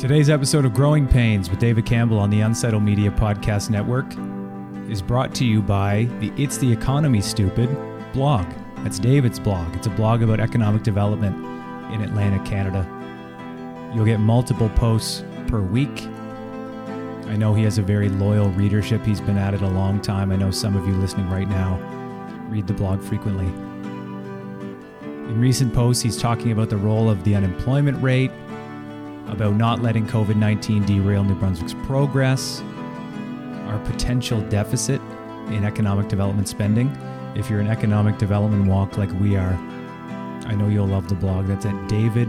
Today's episode of Growing Pains with David Campbell on the Unsettled Media Podcast Network is brought to you by the It's the Economy Stupid blog. That's David's blog. It's a blog about economic development in Atlantic Canada. You'll get multiple posts per week. I know he has a very loyal readership. He's been at it a long time. I know some of you listening right now read the blog frequently. In recent posts, he's talking about the role of the unemployment rate, about not letting COVID-19 derail New Brunswick's progress, our potential deficit in economic development spending. If you're an economic development wonk like we are, I know you'll love the blog. That's at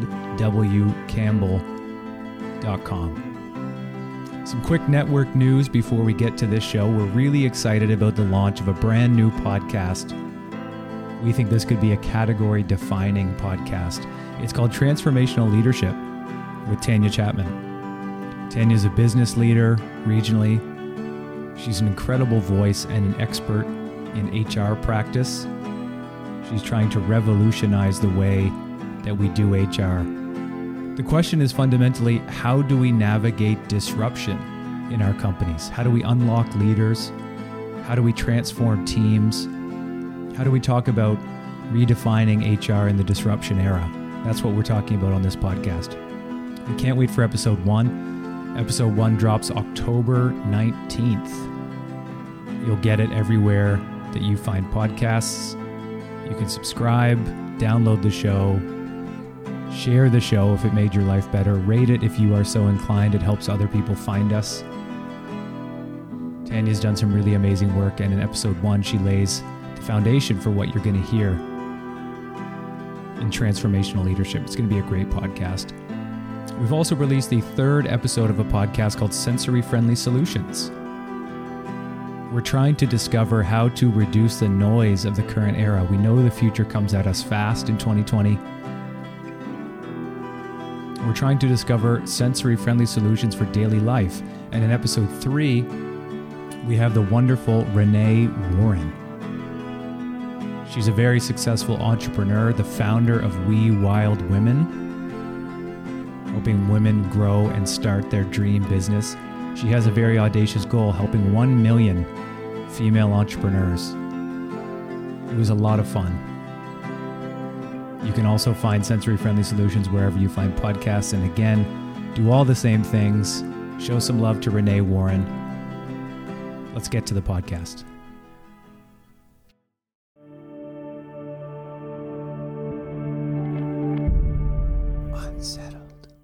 davidwcampbell.com. Some quick network news before we get to this show. We're really excited about the launch of a brand new podcast. We think this could be a category-defining podcast. It's called Transformational Leadership with Tanya Chapman. Tanya's a business leader regionally. She's an incredible voice and an expert in HR practice. She's trying to revolutionize the way that we do HR. The question is fundamentally, how do we navigate disruption in our companies? How do we unlock leaders? How do we transform teams? How do we talk about redefining HR in the disruption era? That's what we're talking about on this podcast. We can't wait for episode 1. Episode 1 drops October 19th. You'll get it everywhere that you find podcasts. You can subscribe, download the show, share the show if it made your life better, rate it if you are so inclined. It helps other people find us. Tanya's done some really amazing work, and in episode 1, she lays the foundation for what you're going to hear in transformational leadership. It's going to be a great podcast. We've also released the 3rd episode of a podcast called Sensory Friendly Solutions. We're trying to discover how to reduce the noise of the current era. We know the future comes at us fast in 2020. We're trying to discover sensory-friendly solutions for daily life. And in episode 3, we have the wonderful Renee Warren. She's a very successful entrepreneur, the founder of We Wild Women, helping women grow and start their dream business. She has a very audacious goal, helping 1 million female entrepreneurs. It was a lot of fun. You can also find sensory-friendly solutions wherever you find podcasts. And again, do all the same things. Show some love to Renee Warren. Let's get to the podcast. Unsettled.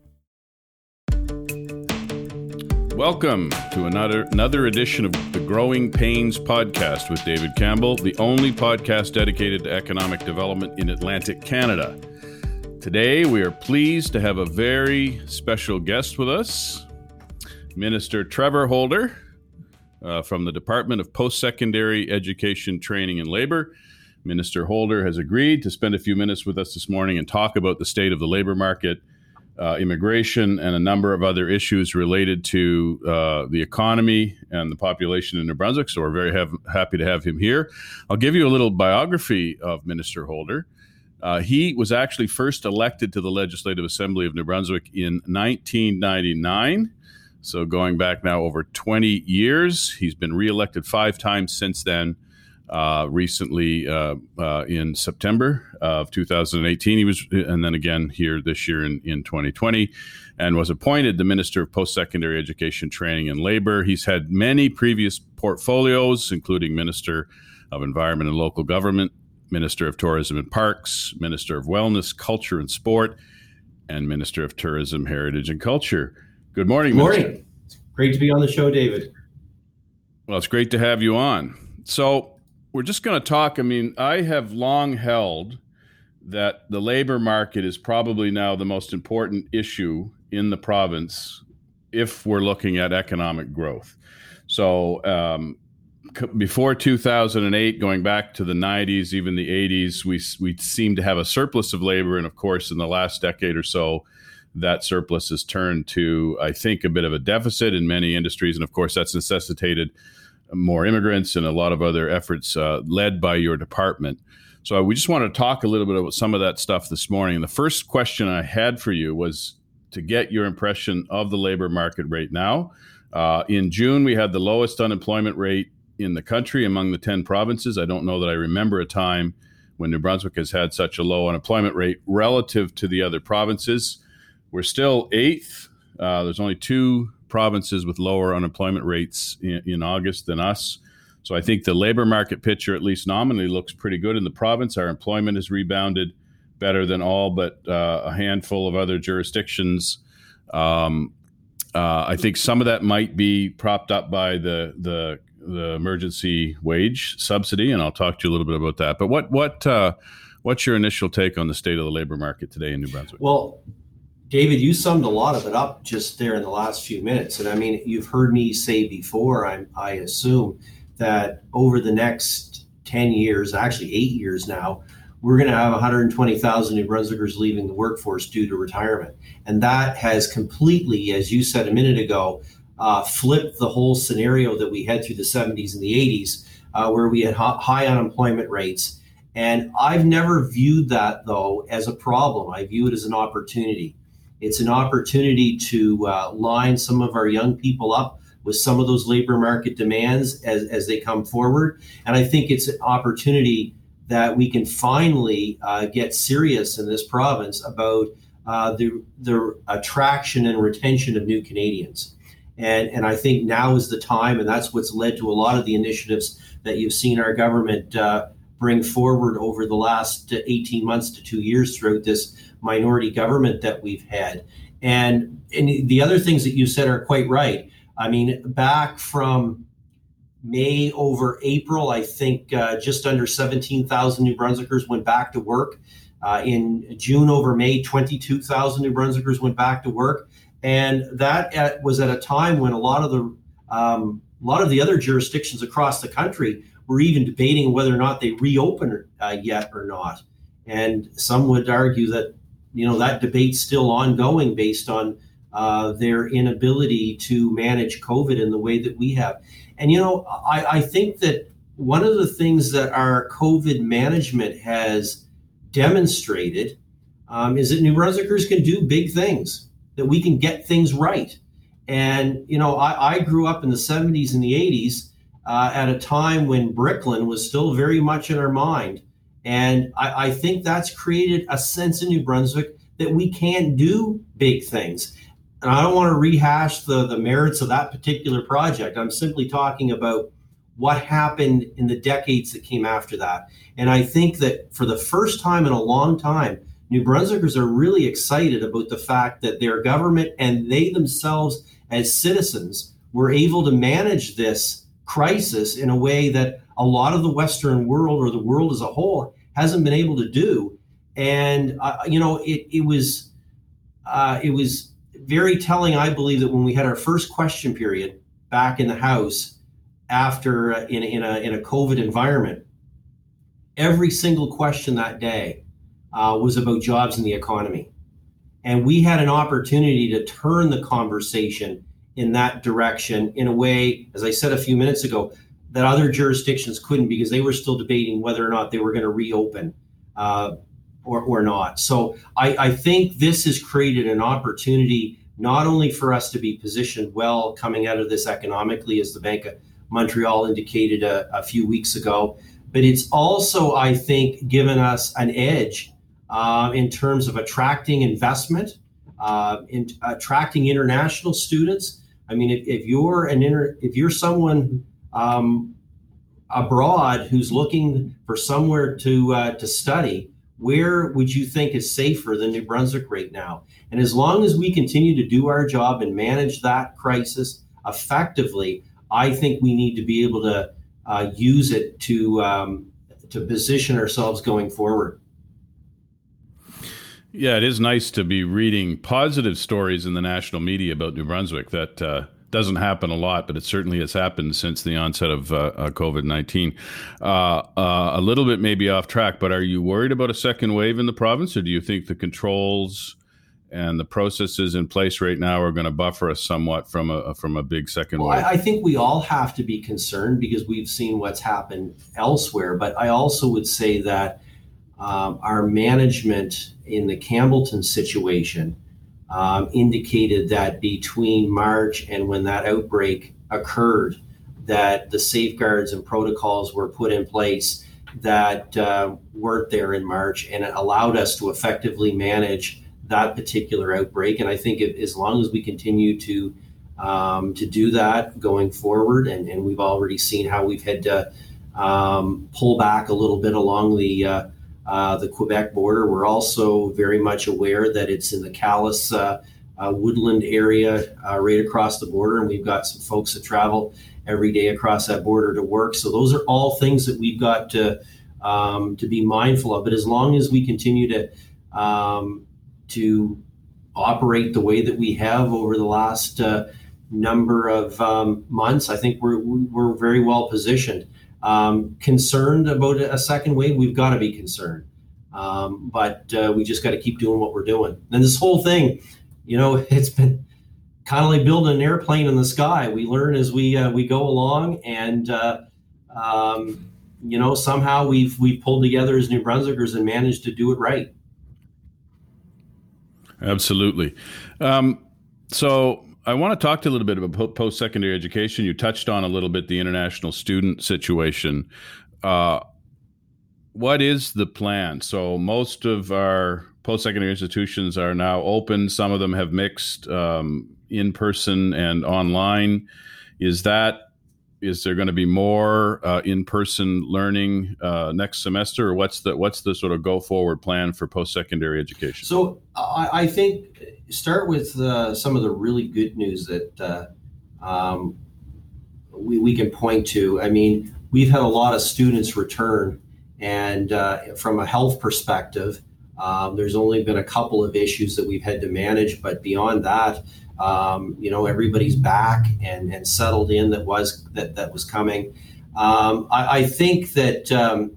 Welcome to another edition of the Growing Pains podcast with David Campbell, the only podcast dedicated to economic development in Atlantic Canada. Today, we are pleased to have a very special guest with us, Minister Trevor Holder from the Department of Post-Secondary Education, Training and Labor. Minister Holder has agreed to spend a few minutes with us this morning and talk about the state of the labor market, immigration, and a number of other issues related to the economy and the population in New Brunswick. So we're very happy to have him here. I'll give you a little biography of Minister Holder. He was actually first elected to the Legislative Assembly of New Brunswick in 1999. So going back now over 20 years, he's been reelected 5 times since then. Recently, in September of 2018, he was, and then again here this year in 2020, and was appointed the Minister of Post-Secondary Education, Training and Labor. He's had many previous portfolios, including Minister of Environment and Local Government, Minister of Tourism and Parks, Minister of Wellness, Culture and Sport, and Minister of Tourism, Heritage and Culture. Good morning, Good Minister. morning. It's great to be on the show, David. Well, it's great to have you on. So we're just going to talk. I mean, I have long held that the labor market is probably now the most important issue in the province if we're looking at economic growth. So before 2008, going back to the 90s, even the 80s, we seemed to have a surplus of labor. And of course, in the last decade or so, that surplus has turned to, I think, a bit of a deficit in many industries. And of course, that's necessitated more immigrants and a lot of other efforts led by your department. So we just want to talk a little bit about some of that stuff this morning. And the first question I had for you was, to get your impression of the labor market right now. In June, we had the lowest unemployment rate in the country among the 10 provinces. I don't know that I remember a time when New Brunswick has had such a low unemployment rate relative to the other provinces. We're still 8th. There's only 2 provinces with lower unemployment rates in August than us. So I think the labor market picture, at least nominally, looks pretty good in the province. Our employment has rebounded better than all but a handful of other jurisdictions. I think some of that might be propped up by the emergency wage subsidy, and I'll talk to you a little bit about that. But what's your initial take on the state of the labor market today in New Brunswick? Well, David, you summed a lot of it up just there in the last few minutes. And I mean, you've heard me say before, I assume that over the next 10 years, actually 8 years now, we're going to have 120,000 New Brunswickers leaving the workforce due to retirement. And that has completely, as you said a minute ago, flipped the whole scenario that we had through the 70s and the 80s, where we had high unemployment rates. And I've never viewed that, though, as a problem. I view it as an opportunity. It's an opportunity to line some of our young people up with some of those labor market demands as they come forward. And I think it's an opportunity that we can finally get serious in this province about the attraction and retention of new Canadians. And I think now is the time, and that's what's led to a lot of the initiatives that you've seen our government bring forward over the last 18 months to 2 years throughout this minority government that we've had. And the other things that you said are quite right. I mean, back from May over April, I think just under 17,000 New Brunswickers went back to work. In June over May, 22,000 New Brunswickers went back to work. And that was at a time when a lot of the other jurisdictions across the country were even debating whether or not they reopen yet or not. And some would argue that, that debate's still ongoing based on their inability to manage COVID in the way that we have. And, I think that one of the things that our COVID management has demonstrated is that New Brunswickers can do big things, that we can get things right. And, I grew up in the 70s and the 80s at a time when Bricklin was still very much in our mind. And I think that's created a sense in New Brunswick that we can do big things. And I don't want to rehash the merits of that particular project. I'm simply talking about what happened in the decades that came after that. And I think that for the first time in a long time, New Brunswickers are really excited about the fact that their government and they themselves as citizens were able to manage this crisis in a way that a lot of the Western world or the world as a whole hasn't been able to do. And, it was very telling, I believe, that when we had our first question period back in the House after in a COVID environment, every single question that day was about jobs and the economy. And we had an opportunity to turn the conversation in that direction in a way, as I said a few minutes ago, that other jurisdictions couldn't, because they were still debating whether or not they were going to reopen or not. So I think this has created an opportunity not only for us to be positioned well coming out of this economically, as the Bank of Montreal indicated a few weeks ago, but it's also, I think, given us an edge in terms of attracting investment, in attracting international students. I mean, if you're someone abroad who's looking for somewhere to study, where would you think is safer than New Brunswick right now? And as long as we continue to do our job and manage that crisis effectively, I think we need to be able to use it to position ourselves going forward. Yeah, it is nice to be reading positive stories in the national media about New Brunswick. That doesn't happen a lot, but it certainly has happened since the onset of COVID-19. A little bit maybe off track, but are you worried about a second wave in the province, or do you think the controls and the processes in place right now are going to buffer us somewhat from a big second wave? I think we all have to be concerned because we've seen what's happened elsewhere. But I also would say that our management in the Campbellton situation indicated that between March and when that outbreak occurred, that the safeguards and protocols were put in place that weren't there in March, and it allowed us to effectively manage that particular outbreak. And I think as long as we continue to do that going forward, and we've already seen how we've had to pull back a little bit along the Quebec border. We're also very much aware that it's in the Calais woodland area right across the border, and we've got some folks that travel every day across that border to work. So those are all things that we've got to be mindful of. But as long as we continue to operate the way that we have over the last number of months, I think we're very well positioned. Concerned about a second wave, we've got to be concerned. But we just got to keep doing what we're doing. And this whole thing, it's been kind of like building an airplane in the sky. We learn as we go along, and somehow we've pulled together as New Brunswickers and managed to do it right. Absolutely. So I want to talk to you a little bit about post-secondary education. You touched on a little bit the international student situation. What is the plan? So most of our post-secondary institutions are now open. Some of them have mixed in-person and online. Is there going to be more in-person learning next semester, or what's the sort of go-forward plan for post-secondary education? So I think start with some of the really good news that we can point to. I mean, we've had a lot of students return, and from a health perspective, there's only been a couple of issues that we've had to manage, but beyond that, everybody's back and settled in that was coming. I think that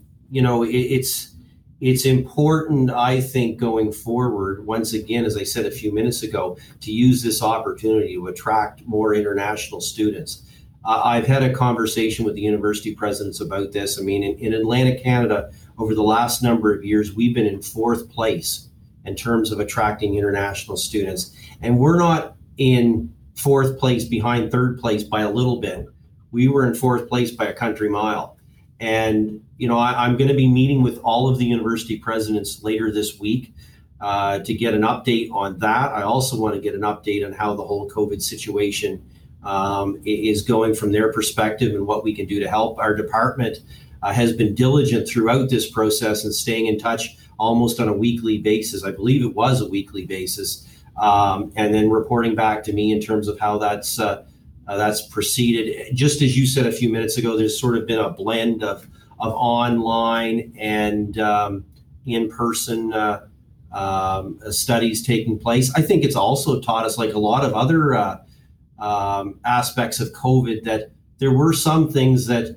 it's important, I think, going forward, once again, as I said a few minutes ago, to use this opportunity to attract more international students. I've had a conversation with the university presidents about this. I mean, in Atlantic Canada, over the last number of years, we've been in fourth place in terms of attracting international students. And we're not in fourth place behind third place by a little bit. We were in fourth place by a country mile. And, I'm going to be meeting with all of the university presidents later this week to get an update on that. I also want to get an update on how the whole COVID situation is going from their perspective and what we can do to help. Our department has been diligent throughout this process and staying in touch almost on a weekly basis. I believe it was a weekly basis. And then reporting back to me in terms of how that's proceeded. Just as you said a few minutes ago, there's sort of been a blend of online and in-person studies taking place. I think it's also taught us, like a lot of other aspects of COVID, that there were some things that,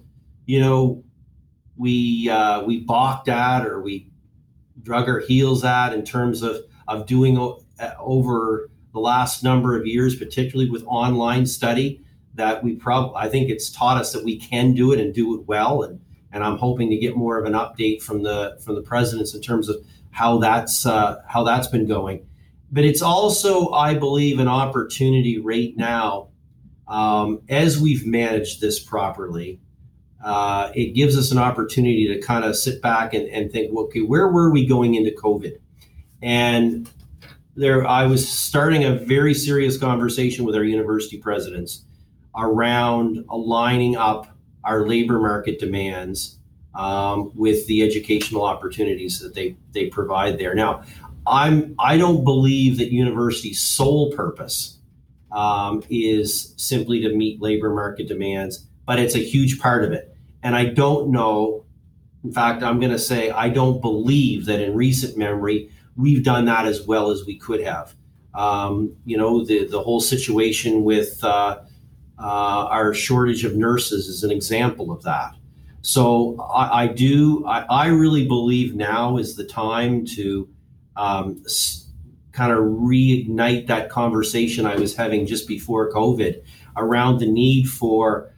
we balked at or we drug our heels at in terms of doing over the last number of years, particularly with online study, that I think it's taught us that we can do it and do it well. And I'm hoping to get more of an update from the presidents in terms of how that's been going. But it's also, I believe, an opportunity right now, as we've managed this properly. It gives us an opportunity to kind of sit back and think, okay, where were we going into COVID? And I was starting a very serious conversation with our university presidents around aligning up our labor market demands with the educational opportunities that they provide there. Now, I don't believe that university's sole purpose is simply to meet labor market demands, but it's a huge part of it. And I don't know, in fact, I'm going to say I don't believe that in recent memory we've done that as well as we could have. The whole situation with our shortage of nurses is an example of that. So I really believe now is the time to kind of reignite that conversation I was having just before COVID around the need for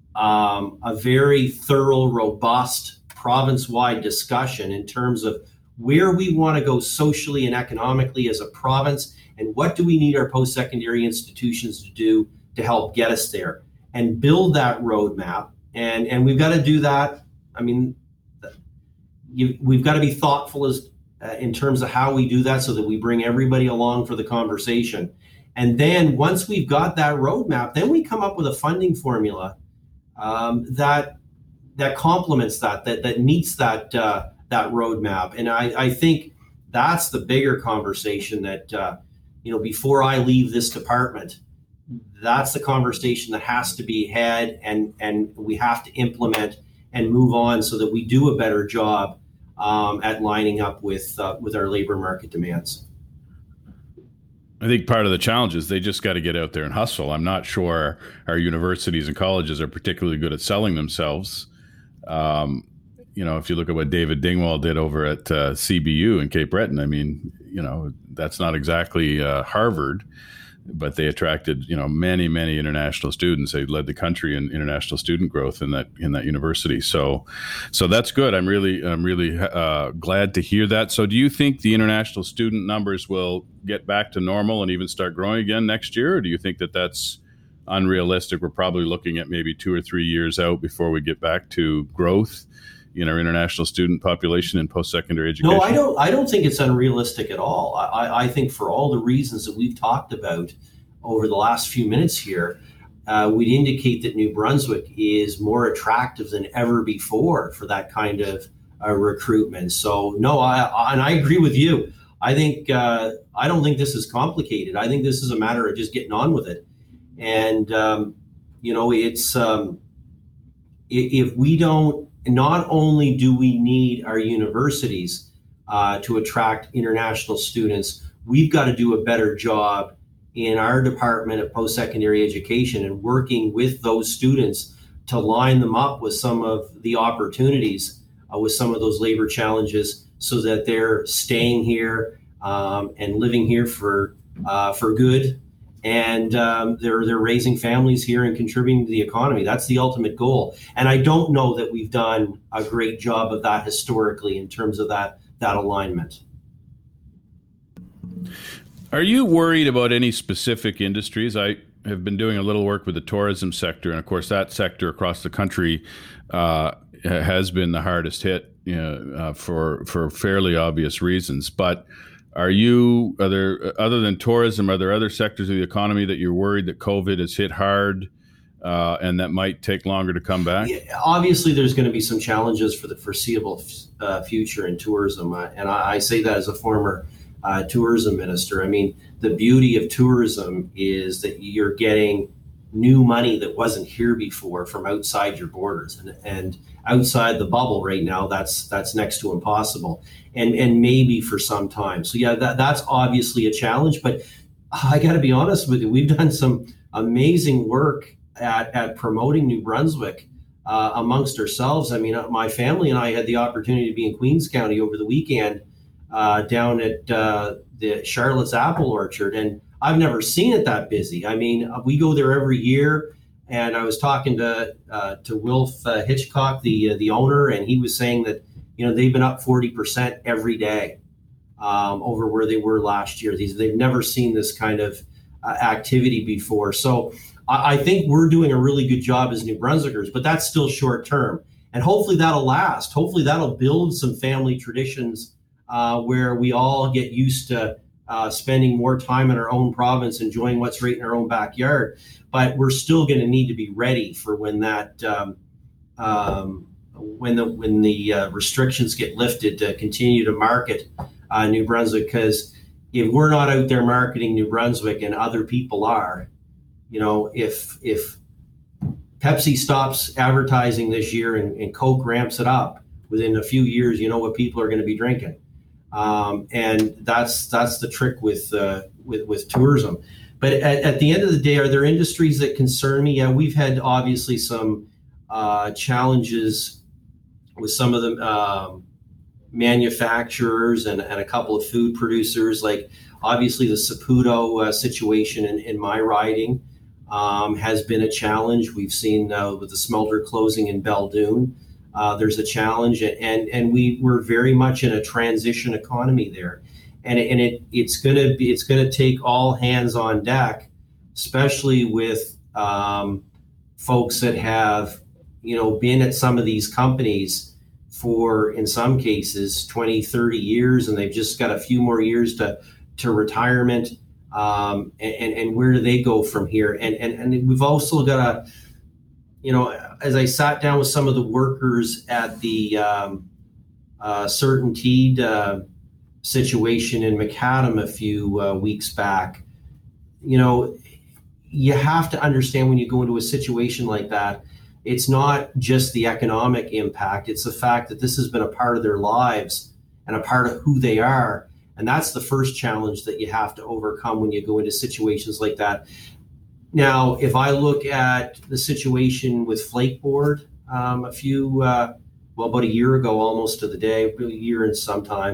a very thorough, robust, province-wide discussion in terms of where we want to go socially and economically as a province, and what do we need our post-secondary institutions to do to help get us there, and build that roadmap. And we've got to do that. I mean, we've got to be thoughtful in terms of how we do that, so that we bring everybody along for the conversation. And then once we've got that roadmap, then we come up with a funding formula that complements that meets that roadmap. And I think that's the bigger conversation that before I leave this department, that's the conversation that has to be had, and we have to implement and move on so that we do a better job at lining up with our labor market demands. I think part of the challenge is they just got to get out there and hustle. I'm not sure our universities and colleges are particularly good at selling themselves. If you look at what David Dingwall did over at CBU in Cape Breton, I mean, that's not exactly Harvard, but they attracted, many, many international students. They led the country in international student growth in that university. So that's good. I'm really glad to hear that. So do you think the international student numbers will get back to normal and even start growing again next year? Or do you think that that's unrealistic? We're probably looking at maybe 2 or 3 years out before we get back to growth in our international student population in post-secondary education? No, I don't think it's unrealistic at all. I think for all the reasons that we've talked about over the last few minutes here, would indicate that New Brunswick is more attractive than ever before for that kind of recruitment. So no, I agree with you. I think I don't think this is complicated. I think this is a matter of just getting on with it. And it's if we don't. Not only do we need our universities to attract international students, we've got to do a better job in our Department of Post-Secondary Education and working with those students to line them up with some of the opportunities, with some of those labor challenges, so that they're staying here and living here for good. And they're raising families here and contributing to the economy. That's the ultimate goal. And I don't know that we've done a great job of that historically in terms of that alignment. Are you worried about any specific industries? I have been doing a little work with the tourism sector, and of course that sector across the country has been the hardest hit for fairly obvious reasons. But other than tourism, are there other sectors of the economy that you're worried that COVID has hit hard and that might take longer to come back? Yeah, obviously, there's going to be some challenges for the foreseeable future in tourism. And I say that as a former tourism minister. I mean, the beauty of tourism is that you're getting new money that wasn't here before from outside your borders, and outside the bubble right now, that's next to impossible, and maybe for some time. So yeah, that's obviously a challenge, but I got to be honest with you, we've done some amazing work at promoting New Brunswick amongst ourselves. I mean, my family and I had the opportunity to be in Queens County over the weekend down at the Charlotte's Apple Orchard, and I've never seen it that busy. I mean, we go there every year, and I was talking to Wilf Hitchcock, the owner, and he was saying that they've been up 40% every day over where they were last year. They've never seen this kind of activity before. So I think we're doing a really good job as New Brunswickers, but that's still short term, and hopefully that'll last. Hopefully that'll build some family traditions where we all get used to spending more time in our own province, enjoying what's right in our own backyard. But we're still going to need to be ready for when that when the restrictions get lifted to continue to market New Brunswick. Because if we're not out there marketing New Brunswick and other people are, if Pepsi stops advertising this year and Coke ramps it up, within a few years, what people are going to be drinking. And that's the trick with tourism. But at the end of the day, are there industries that concern me? Yeah, we've had obviously some challenges with some of the manufacturers and a couple of food producers. Like obviously the Saputo situation in my riding has been a challenge. We've seen with the smelter closing in Beldoon. there's a challenge, and we're very much in a transition economy there, and it's gonna take all hands on deck, especially with folks that have been at some of these companies for, in some cases, 20, 30 years, and they've just got a few more years to retirement. And where do they go from here? And we've also got as I sat down with some of the workers at the CertainTeed situation in Macadam a few weeks back, you have to understand when you go into a situation like that, it's not just the economic impact, it's the fact that this has been a part of their lives and a part of who they are. And that's the first challenge that you have to overcome when you go into situations like that. Now, if I look at the situation with Flakeboard about a year ago, almost to the day, a year and some time,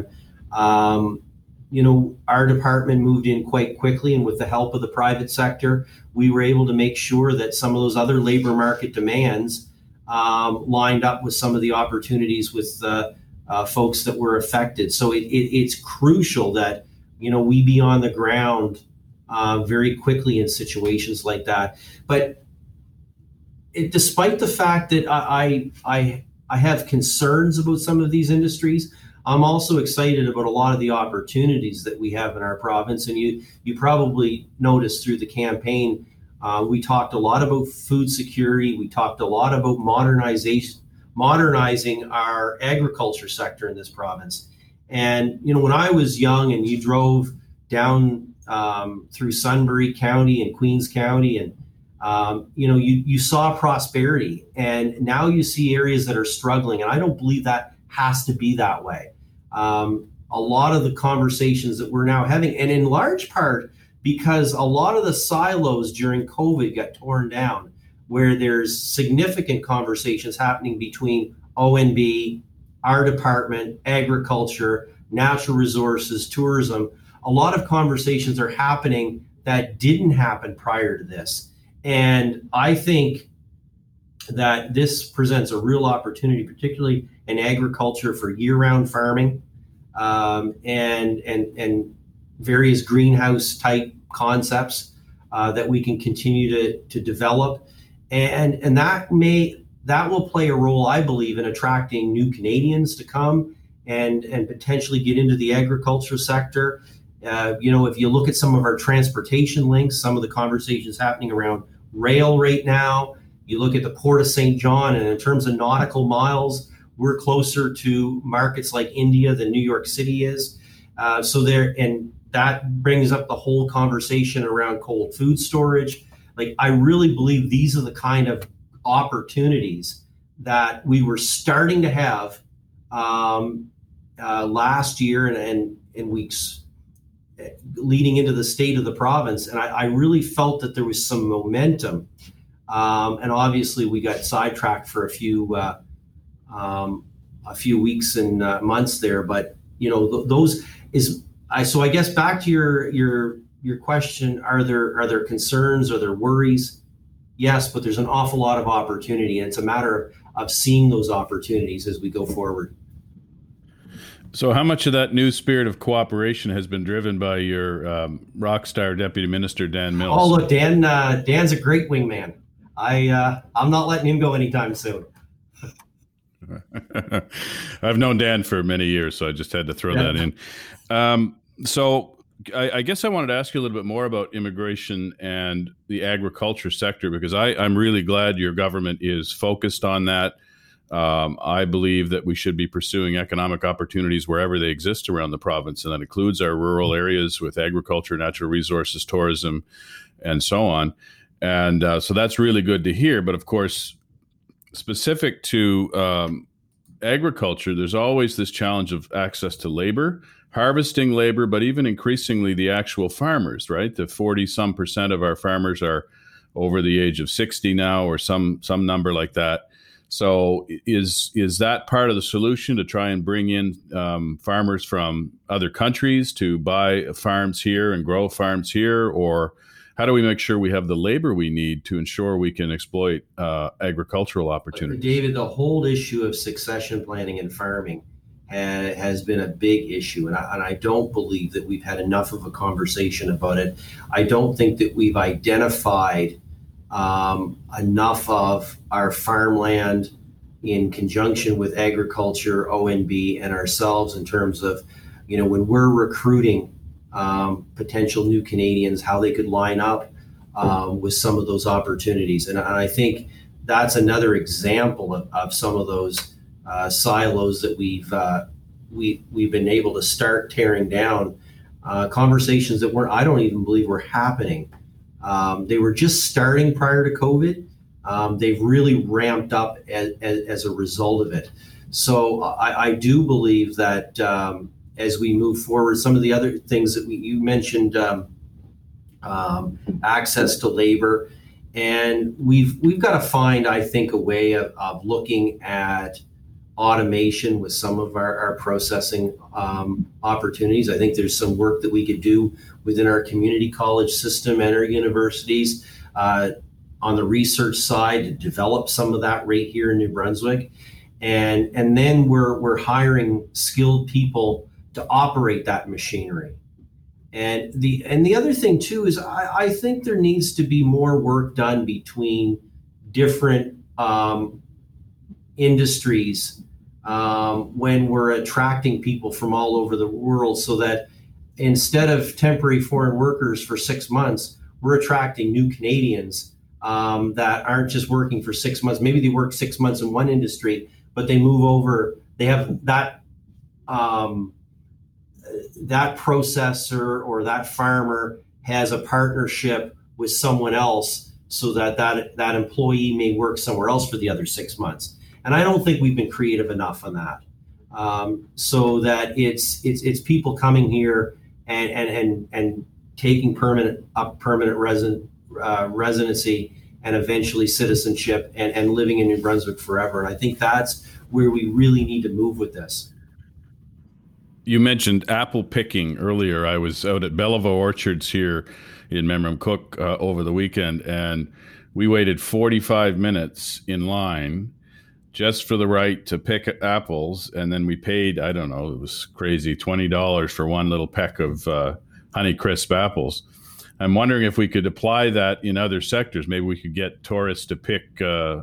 our department moved in quite quickly, and with the help of the private sector, we were able to make sure that some of those other labor market demands lined up with some of the opportunities with folks that were affected. So it's crucial that we be on the ground very quickly in situations like that. But despite the fact that I have concerns about some of these industries, I'm also excited about a lot of the opportunities that we have in our province. And you probably noticed through the campaign, we talked a lot about food security. We talked a lot about modernizing our agriculture sector in this province. And, when I was young and you drove down through Sunbury County and Queens County, and, you saw prosperity, and now you see areas that are struggling. And I don't believe that has to be that way. A lot of the conversations that we're now having, and in large part because a lot of the silos during COVID got torn down, where there's significant conversations happening between ONB, our department, agriculture, natural resources, tourism. A lot of conversations are happening that didn't happen prior to this. And I think that this presents a real opportunity, particularly in agriculture, for year-round farming and various greenhouse type concepts that we can continue to develop, and that will play a role, I believe, in attracting new Canadians to come and potentially get into the agriculture sector. If you look at some of our transportation links, some of the conversations happening around rail right now, you look at the Port of St. John, and in terms of nautical miles, we're closer to markets like India than New York City is. And that brings up the whole conversation around cold food storage. Like, I really believe these are the kind of opportunities that we were starting to have last year and in weeks leading into the state of the province. And I really felt that there was some momentum. And obviously we got sidetracked for a few weeks and months there. But, so I guess back to your question, are there concerns? Are there worries? Yes, but there's an awful lot of opportunity, and it's a matter of seeing those opportunities as we go forward. So how much of that new spirit of cooperation has been driven by your rock star Deputy Minister, Dan Mills? Oh, look, Dan's a great wingman. I'm not letting him go anytime soon. I've known Dan for many years, so I just had to throw that in. So I guess I wanted to ask you a little bit more about immigration and the agriculture sector, because I'm really glad your government is focused on that. I believe that we should be pursuing economic opportunities wherever they exist around the province, and that includes our rural areas with agriculture, natural resources, tourism, and so on. And so that's really good to hear. But of course, specific to agriculture, there's always this challenge of access to labor, harvesting labor, but even increasingly the actual farmers, right? The 40% of our farmers are over the age of 60 now, or some number like that. So is that part of the solution, to try and bring in farmers from other countries to buy farms here and grow farms here? Or how do we make sure we have the labor we need to ensure we can exploit agricultural opportunities? David, the whole issue of succession planning in farming has been a big issue, and I don't believe that we've had enough of a conversation about it. I don't think that we've identified enough of our farmland in conjunction with agriculture, ONB, and ourselves in terms of, when we're recruiting potential new Canadians, how they could line up with some of those opportunities. And I think that's another example of some of those silos that we've been able to start tearing down. Conversations that I don't even believe were happening. They were just starting prior to COVID. They've really ramped up as a result of it. So I do believe that as we move forward, some of the other things that you mentioned, access to labor, and we've got to find, I think, a way of looking at automation with some of our processing opportunities. I think there's some work that we could do within our community college system and our universities on the research side to develop some of that right here in New Brunswick. And then we're hiring skilled people to operate that machinery. And the other thing too is I think there needs to be more work done between different industries when we're attracting people from all over the world, so that instead of temporary foreign workers for 6 months, we're attracting new Canadians that aren't just working for 6 months. Maybe they work 6 months in one industry, but they move over. They have that processor or that farmer has a partnership with someone else, so that employee may work somewhere else for the other 6 months. And I don't think we've been creative enough on that, so that it's people coming here and taking permanent residency and eventually citizenship and living in New Brunswick forever. And I think that's where we really need to move with this. You mentioned apple picking earlier. I was out at Bellevaux Orchards here in Memramcook over the weekend, and we waited 45 minutes in line just for the right to pick apples. And then we paid, I don't know, it was crazy, $20 for one little peck of Honeycrisp apples. I'm wondering if we could apply that in other sectors. Maybe we could get tourists to pick,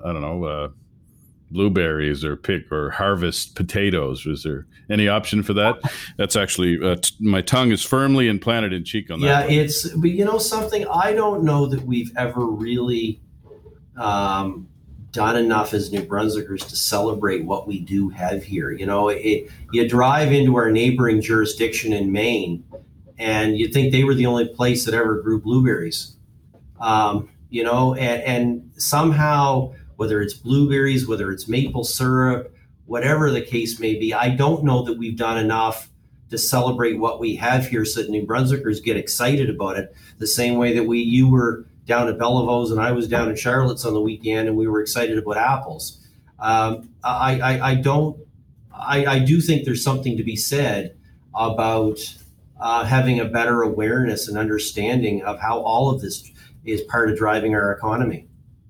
blueberries or harvest potatoes. Is there any option for that? That's actually, my tongue is firmly implanted in cheek on that. Yeah, but something, I don't know that we've ever really done enough as New Brunswickers to celebrate what we do have here. You drive into our neighboring jurisdiction in Maine, and you'd think they were the only place that ever grew blueberries. And somehow, whether it's blueberries, whether it's maple syrup, whatever the case may be, I don't know that we've done enough to celebrate what we have here so that New Brunswickers get excited about it, the same way that you were down at Bellevaux and I was down in Charlotte's on the weekend and we were excited about apples. I do think there's something to be said about having a better awareness and understanding of how all of this is part of driving our economy.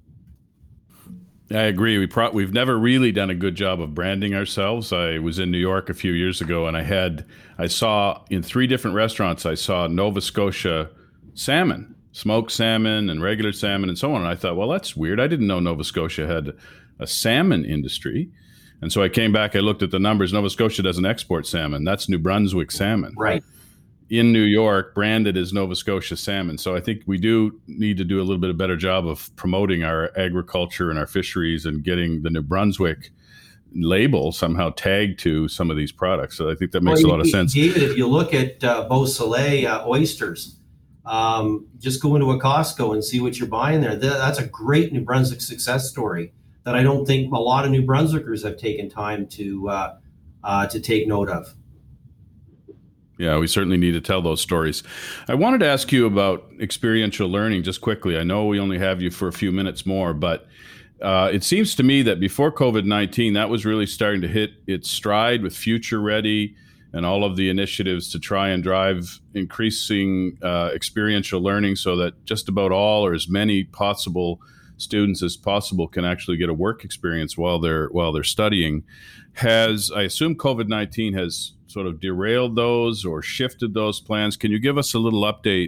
I agree. We've never really done a good job of branding ourselves. I was in New York a few years ago, and I saw in 3 different restaurants, I saw Nova Scotia salmon, smoked salmon and regular salmon and so on. And I thought, well, that's weird. I didn't know Nova Scotia had a salmon industry. And so I came back, I looked at the numbers. Nova Scotia doesn't export salmon. That's New Brunswick salmon. Right. In New York, branded as Nova Scotia salmon. So I think we do need to do a little bit of better job of promoting our agriculture and our fisheries and getting the New Brunswick label somehow tagged to some of these products. So I think that makes a lot of sense. David, if you look at Beausoleil oysters, just go into a Costco and see what you're buying there. That's a great New Brunswick success story that I don't think a lot of New Brunswickers have taken time to take note of. Yeah, we certainly need to tell those stories. I wanted to ask you about experiential learning just quickly. I know we only have you for a few minutes more, but it seems to me that before COVID-19, that was really starting to hit its stride with Future Ready and all of the initiatives to try and drive increasing experiential learning so that just about all or as many possible students as possible can actually get a work experience while they're studying. I assume COVID-19 has sort of derailed those or shifted those plans. Can you give us a little update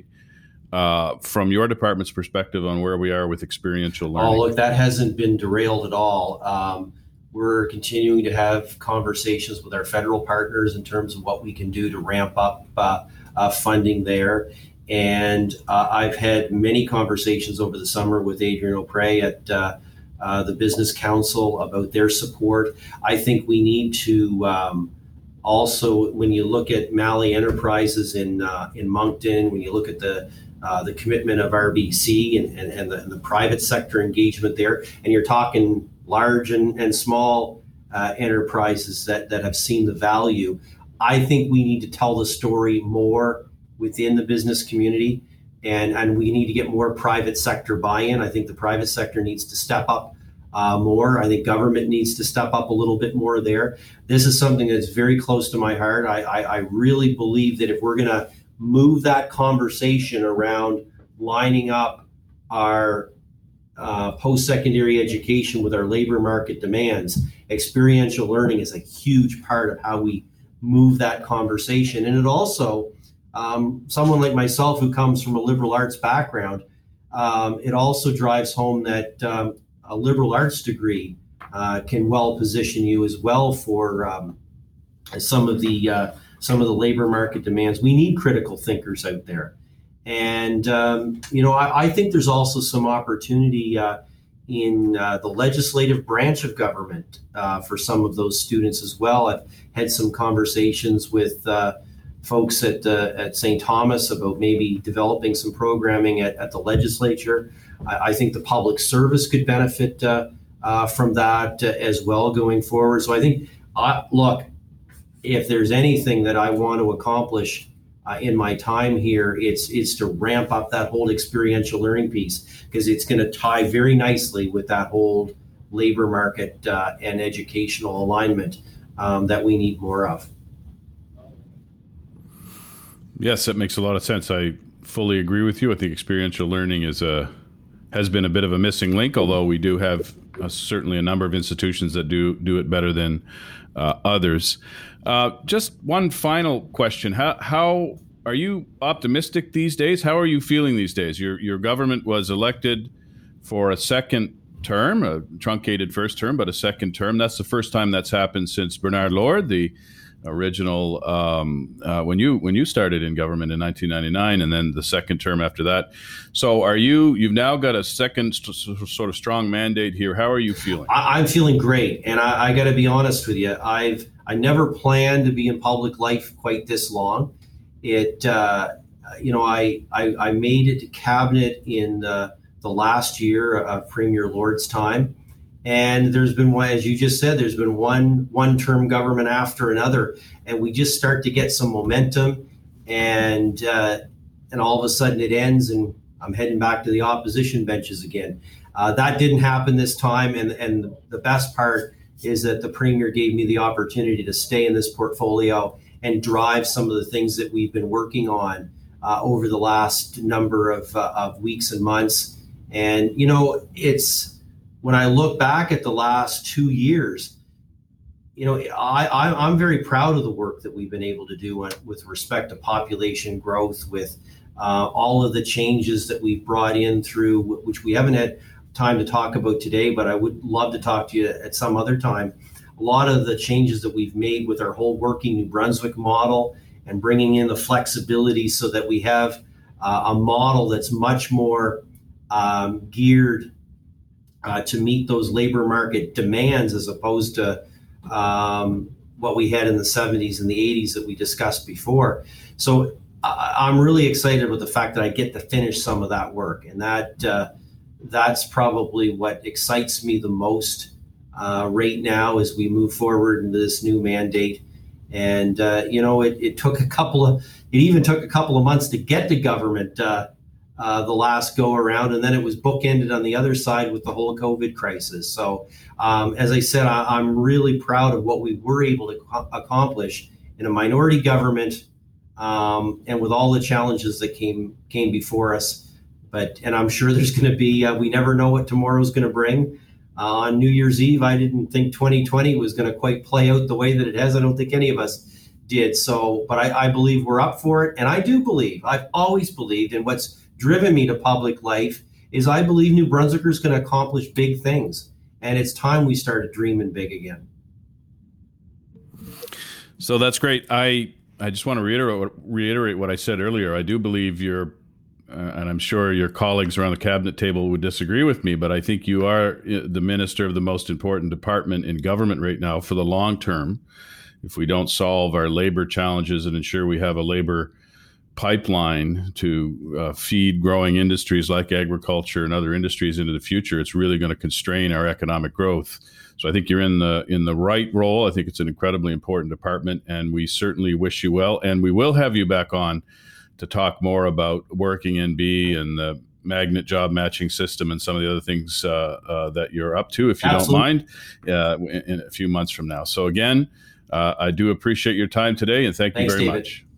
from your department's perspective on where we are with experiential learning? Oh, look, that hasn't been derailed at all. We're continuing to have conversations with our federal partners in terms of what we can do to ramp up funding there. And I've had many conversations over the summer with Adrian O'Prey at the Business Council about their support. I think we need to also, when you look at Mali Enterprises in Moncton, when you look at the commitment of RBC and the private sector engagement there, and you're talking large and small enterprises that have seen the value. I think we need to tell the story more within the business community, and we need to get more private sector buy-in. I think the private sector needs to step up more. I think government needs to step up a little bit more there. This is something that's very close to my heart. I really believe that if we're going to move that conversation around lining up our post-secondary education with our labor market demands, experiential learning is a huge part of how we move that conversation. And it also, someone like myself who comes from a liberal arts background, it also drives home that a liberal arts degree can well position you as well for some of the labor market demands. We need critical thinkers out there. And, I think there's also some opportunity in the legislative branch of government for some of those students as well. I've had some conversations with folks at St. Thomas about maybe developing some programming at the legislature. I think the public service could benefit from that as well going forward. So I think, look, if there's anything that I want to accomplish in my time here, it's to ramp up that whole experiential learning piece, because it's going to tie very nicely with that whole labor market and educational alignment that we need more of. Yes, that makes a lot of sense. I fully agree with you. I think experiential learning has been a bit of a missing link, although we do have certainly a number of institutions that do it better than others. Just one final question. How are you optimistic these days? How are you feeling these days? Your government was elected for a second term, a truncated first term, but a second term. That's the first time that's happened since Bernard Lord, the original, when you started in government in 1999, and then the second term after that. So you've now got a second sort of strong mandate here. How are you feeling? I'm feeling great. And I got to be honest with you. I never planned to be in public life quite this long. I made it to cabinet in the last year of Premier Lord's time. And there's been, as you just said, there's been one-term government after another, and we just start to get some momentum, and all of a sudden it ends, and I'm heading back to the opposition benches again. That didn't happen this time, and the best part is that the Premier gave me the opportunity to stay in this portfolio and drive some of the things that we've been working on over the last number of weeks and months. And when I look back at the last 2 years, I'm very proud of the work that we've been able to do with respect to population growth, with all of the changes that we've brought in through, which we haven't had time to talk about today, but I would love to talk to you at some other time. A lot of the changes that we've made with our whole Working New Brunswick model and bringing in the flexibility so that we have a model that's much more geared to meet those labor market demands, as opposed to what we had in the 70s and the 80s that we discussed before. So I'm really excited about the fact that I get to finish some of that work, and that's probably what excites me the most right now as we move forward into this new mandate. And it even took a couple of months to get to government the last go around, and then it was bookended on the other side with the whole COVID crisis. So as I said, I'm really proud of what we were able to accomplish in a minority government, and with all the challenges that came before us. And I'm sure there's going to be, we never know what tomorrow's going to bring. On New Year's Eve, I didn't think 2020 was going to quite play out the way that it has. I don't think any of us did. But I believe we're up for it. And I do believe, I've always believed, and what's driven me to public life is I believe New Brunswickers can accomplish big things. And it's time we started dreaming big again. So that's great. I just want to reiterate what I said earlier. I do believe you're, and I'm sure your colleagues around the cabinet table would disagree with me, but I think you are the minister of the most important department in government right now for the long term. If we don't solve our labor challenges and ensure we have a labor pipeline to feed growing industries like agriculture and other industries into the future, it's really going to constrain our economic growth. So I think you're in the right role. I think it's an incredibly important department, and we certainly wish you well. And we will have you back on to talk more about working NB and the magnet job matching system and some of the other things that you're up to, if you Absolutely. don't mind, in a few months from now. So again, I do appreciate your time today, and thank you very David. much.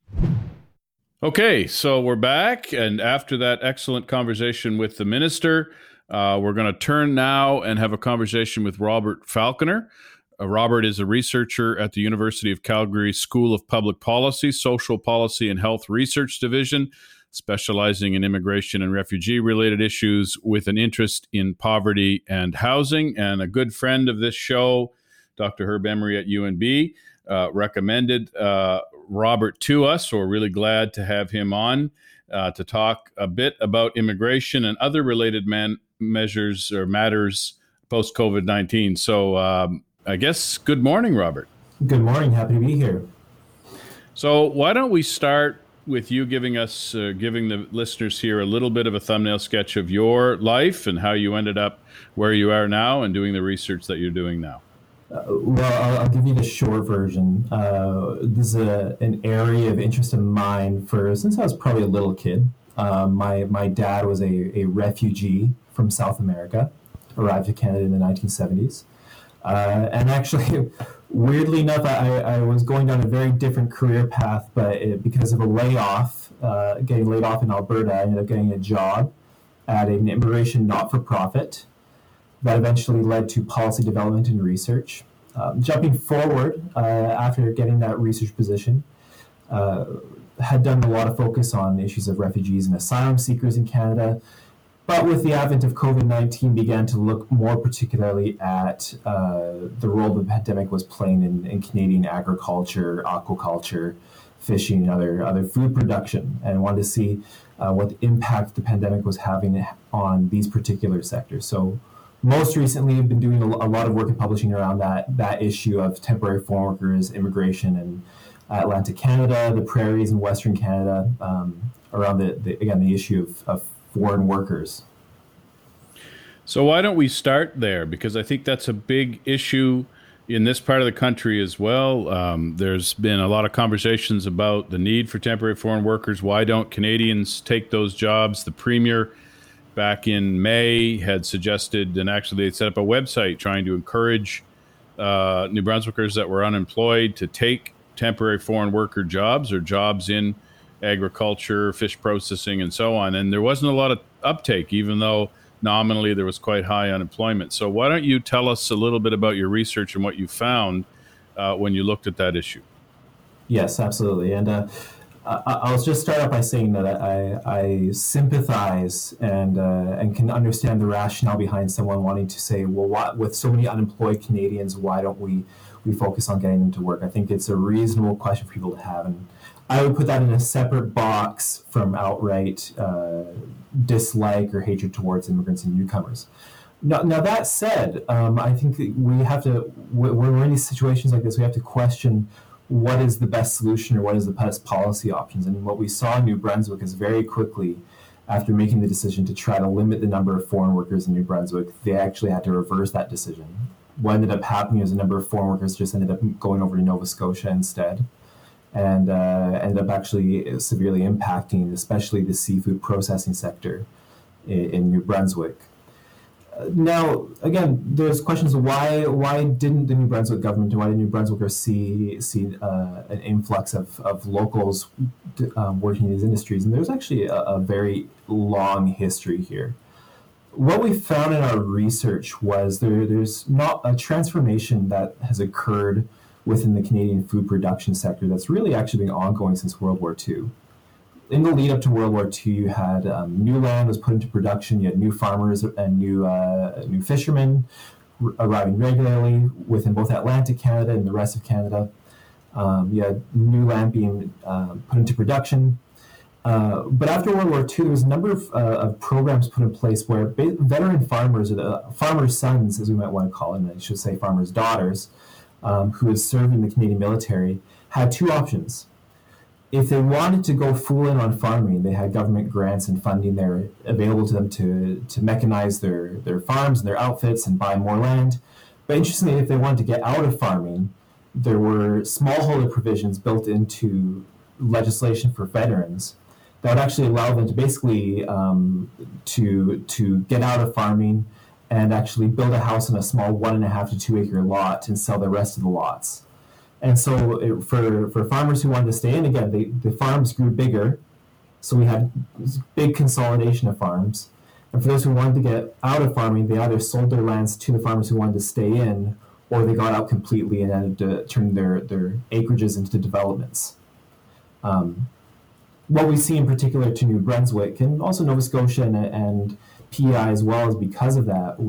Okay, so we're back, and after that excellent conversation with the minister, we're going to turn now and have a conversation with Robert Falconer. Robert is a researcher at the University of Calgary School of Public Policy, Social Policy and Health Research Division, specializing in immigration and refugee-related issues with an interest in poverty and housing, and a good friend of this show, Dr. Herb Emery at UNB, recommended Robert to us. So we're really glad to have him on to talk a bit about immigration and other related measures or matters post-COVID-19. So I guess good morning, Robert. Good morning. Happy to be here. So why don't we start with you giving the listeners here a little bit of a thumbnail sketch of your life and how you ended up where you are now and doing the research that you're doing now. Well, I'll give you the short version. This is an area of interest of mine since I was probably a little kid. My dad was a refugee from South America, arrived to Canada in the 1970s. And actually, weirdly enough, I was going down a very different career path, but because of a layoff, getting laid off in Alberta, I ended up getting a job at an immigration not-for-profit that eventually led to policy development and research. Jumping forward, after getting that research position, had done a lot of focus on issues of refugees and asylum seekers in Canada, but with the advent of COVID-19 began to look more particularly at the role the pandemic was playing in Canadian agriculture, aquaculture, fishing, and other food production, and wanted to see what the impact the pandemic was having on these particular sectors. So most recently, I've been doing a lot of work in publishing around that issue of temporary foreign workers, immigration in Atlantic Canada, the prairies in Western Canada, around the issue of foreign workers. So why don't we start there? Because I think that's a big issue in this part of the country as well. There's been a lot of conversations about the need for temporary foreign workers. Why don't Canadians take those jobs? The Premier back in May had suggested, and actually they set up a website trying to encourage New Brunswickers that were unemployed to take temporary foreign worker jobs or jobs in agriculture, fish processing, and so on. And there wasn't a lot of uptake, even though nominally there was quite high unemployment. So why don't you tell us a little bit about your research and what you found when you looked at that issue? Yes, absolutely. And I'll just start out by saying that I sympathize and can understand the rationale behind someone wanting to say, well, with so many unemployed Canadians, why don't we focus on getting them to work? I think it's a reasonable question for people to have. And I would put that in a separate box from outright dislike or hatred towards immigrants and newcomers. Now that said, I think that we have to, when we're in these situations like this, we have to question what is the best solution or what is the best policy options. And what we saw in New Brunswick is very quickly, after making the decision to try to limit the number of foreign workers in New Brunswick, they actually had to reverse that decision. What ended up happening is a number of foreign workers just ended up going over to Nova Scotia instead, and ended up actually severely impacting especially the seafood processing sector in New Brunswick. Now, again, there's questions of why didn't the New Brunswick government and why did New Brunswickers see an influx of locals working in these industries? And there's actually a very long history here. What we found in our research was there's not a transformation that has occurred within the Canadian food production sector that's really actually been ongoing since World War II. In the lead up to World War II, you had new land was put into production. You had new farmers and new fishermen arriving regularly within both Atlantic Canada and the rest of Canada. You had new land being put into production. But after World War II, there was a number of programs put in place where veteran farmers, or the farmers' sons, as we might want to call them, I should say farmers' daughters, who had served in the Canadian military, had two options. If they wanted to go full in on farming, they had government grants and funding there available to them to mechanize their farms and their outfits and buy more land. But interestingly, if they wanted to get out of farming, there were smallholder provisions built into legislation for veterans that would actually allow them to basically to get out of farming and actually build a house on a small 1.5 to 2 acre lot and sell the rest of the lots. And so for farmers who wanted to stay in, again, the farms grew bigger. So we had this big consolidation of farms. And for those who wanted to get out of farming, they either sold their lands to the farmers who wanted to stay in, or they got out completely and ended to turn their acreages into developments. What we see in particular to New Brunswick and also Nova Scotia and PEI as well is because of that,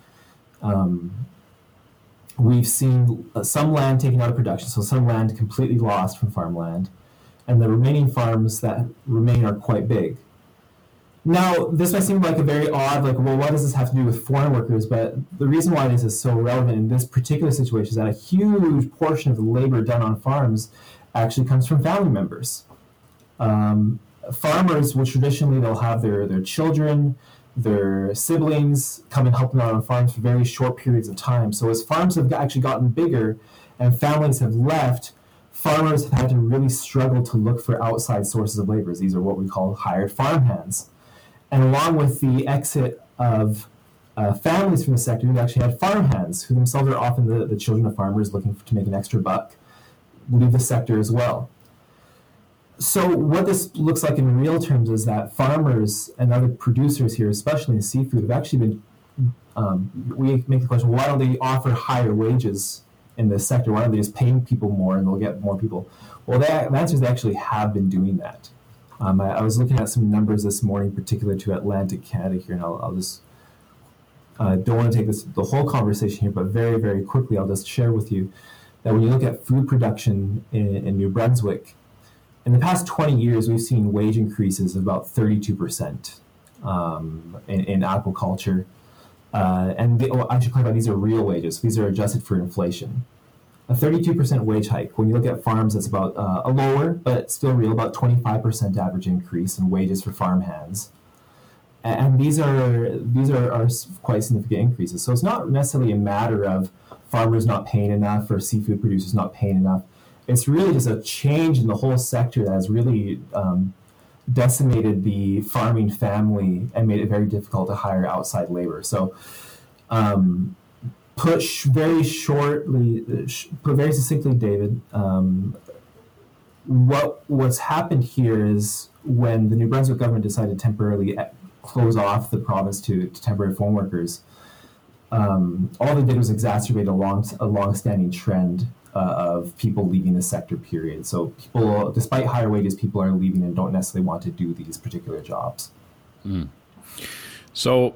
we've seen some land taken out of production, so some land completely lost from farmland, and the remaining farms that remain are quite big. Now, this might seem like a very odd, well, what does this have to do with foreign workers? But the reason why this is so relevant in this particular situation is that a huge portion of the labor done on farms actually comes from family members. Farmers, which traditionally they'll have their children, their siblings come and help them out on farms for very short periods of time. So as farms have actually gotten bigger and families have left, farmers have had to really struggle to look for outside sources of labor. These are what we call hired farmhands. And along with the exit of families from the sector, we've actually had farmhands, who themselves are often the children of farmers looking to make an extra buck, leave the sector as well. So what this looks like in real terms is that farmers and other producers here, especially in seafood, have actually been, we make the question, why don't they offer higher wages in this sector? Why don't they just pay people more and they'll get more people? Well, the answer is they actually have been doing that. I was looking at some numbers this morning, particular to Atlantic Canada here, and I'll just, don't want to take the whole conversation here, but very, very quickly, I'll just share with you that when you look at food production in New Brunswick, in the past 20 years, we've seen wage increases of about 32% in aquaculture. I should clarify, these are real wages. These are adjusted for inflation. A 32% wage hike. When you look at farms, that's about a lower, but still real, about 25% average increase in wages for farmhands. And these are quite significant increases. So it's not necessarily a matter of farmers not paying enough or seafood producers not paying enough. It's really just a change in the whole sector that has really decimated the farming family and made it very difficult to hire outside labor. So put very succinctly, David, what's happened here is when the New Brunswick government decided to temporarily close off the province to temporary foreign workers, all they did was exacerbate a long-standing trend of people leaving the sector, period. So people, despite higher wages, people are leaving and don't necessarily want to do these particular jobs. Mm. So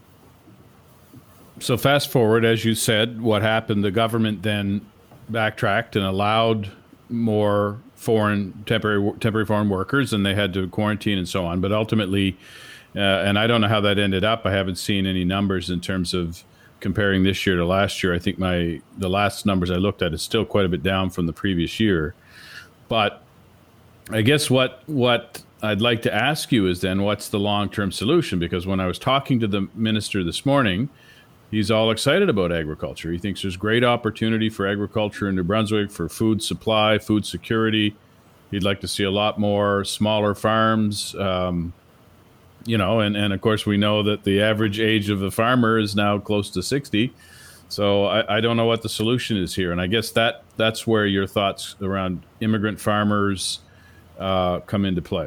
fast forward, as you said, what happened, the government then backtracked and allowed more temporary foreign workers, and they had to quarantine and so on. But ultimately, and I don't know how that ended up. I haven't seen any numbers in terms of comparing this year to last year. I think the last numbers I looked at is still quite a bit down from the previous year. But I guess what I'd like to ask you is then, what's the long-term solution? Because when I was talking to the minister this morning, he's all excited about agriculture. He thinks there's great opportunity for agriculture in New Brunswick, for food supply, food security. He'd like to see a lot more smaller farms. And of course we know that the average age of the farmer is now close to 60. So I don't know what the solution is here. And I guess that's where your thoughts around immigrant farmers come into play.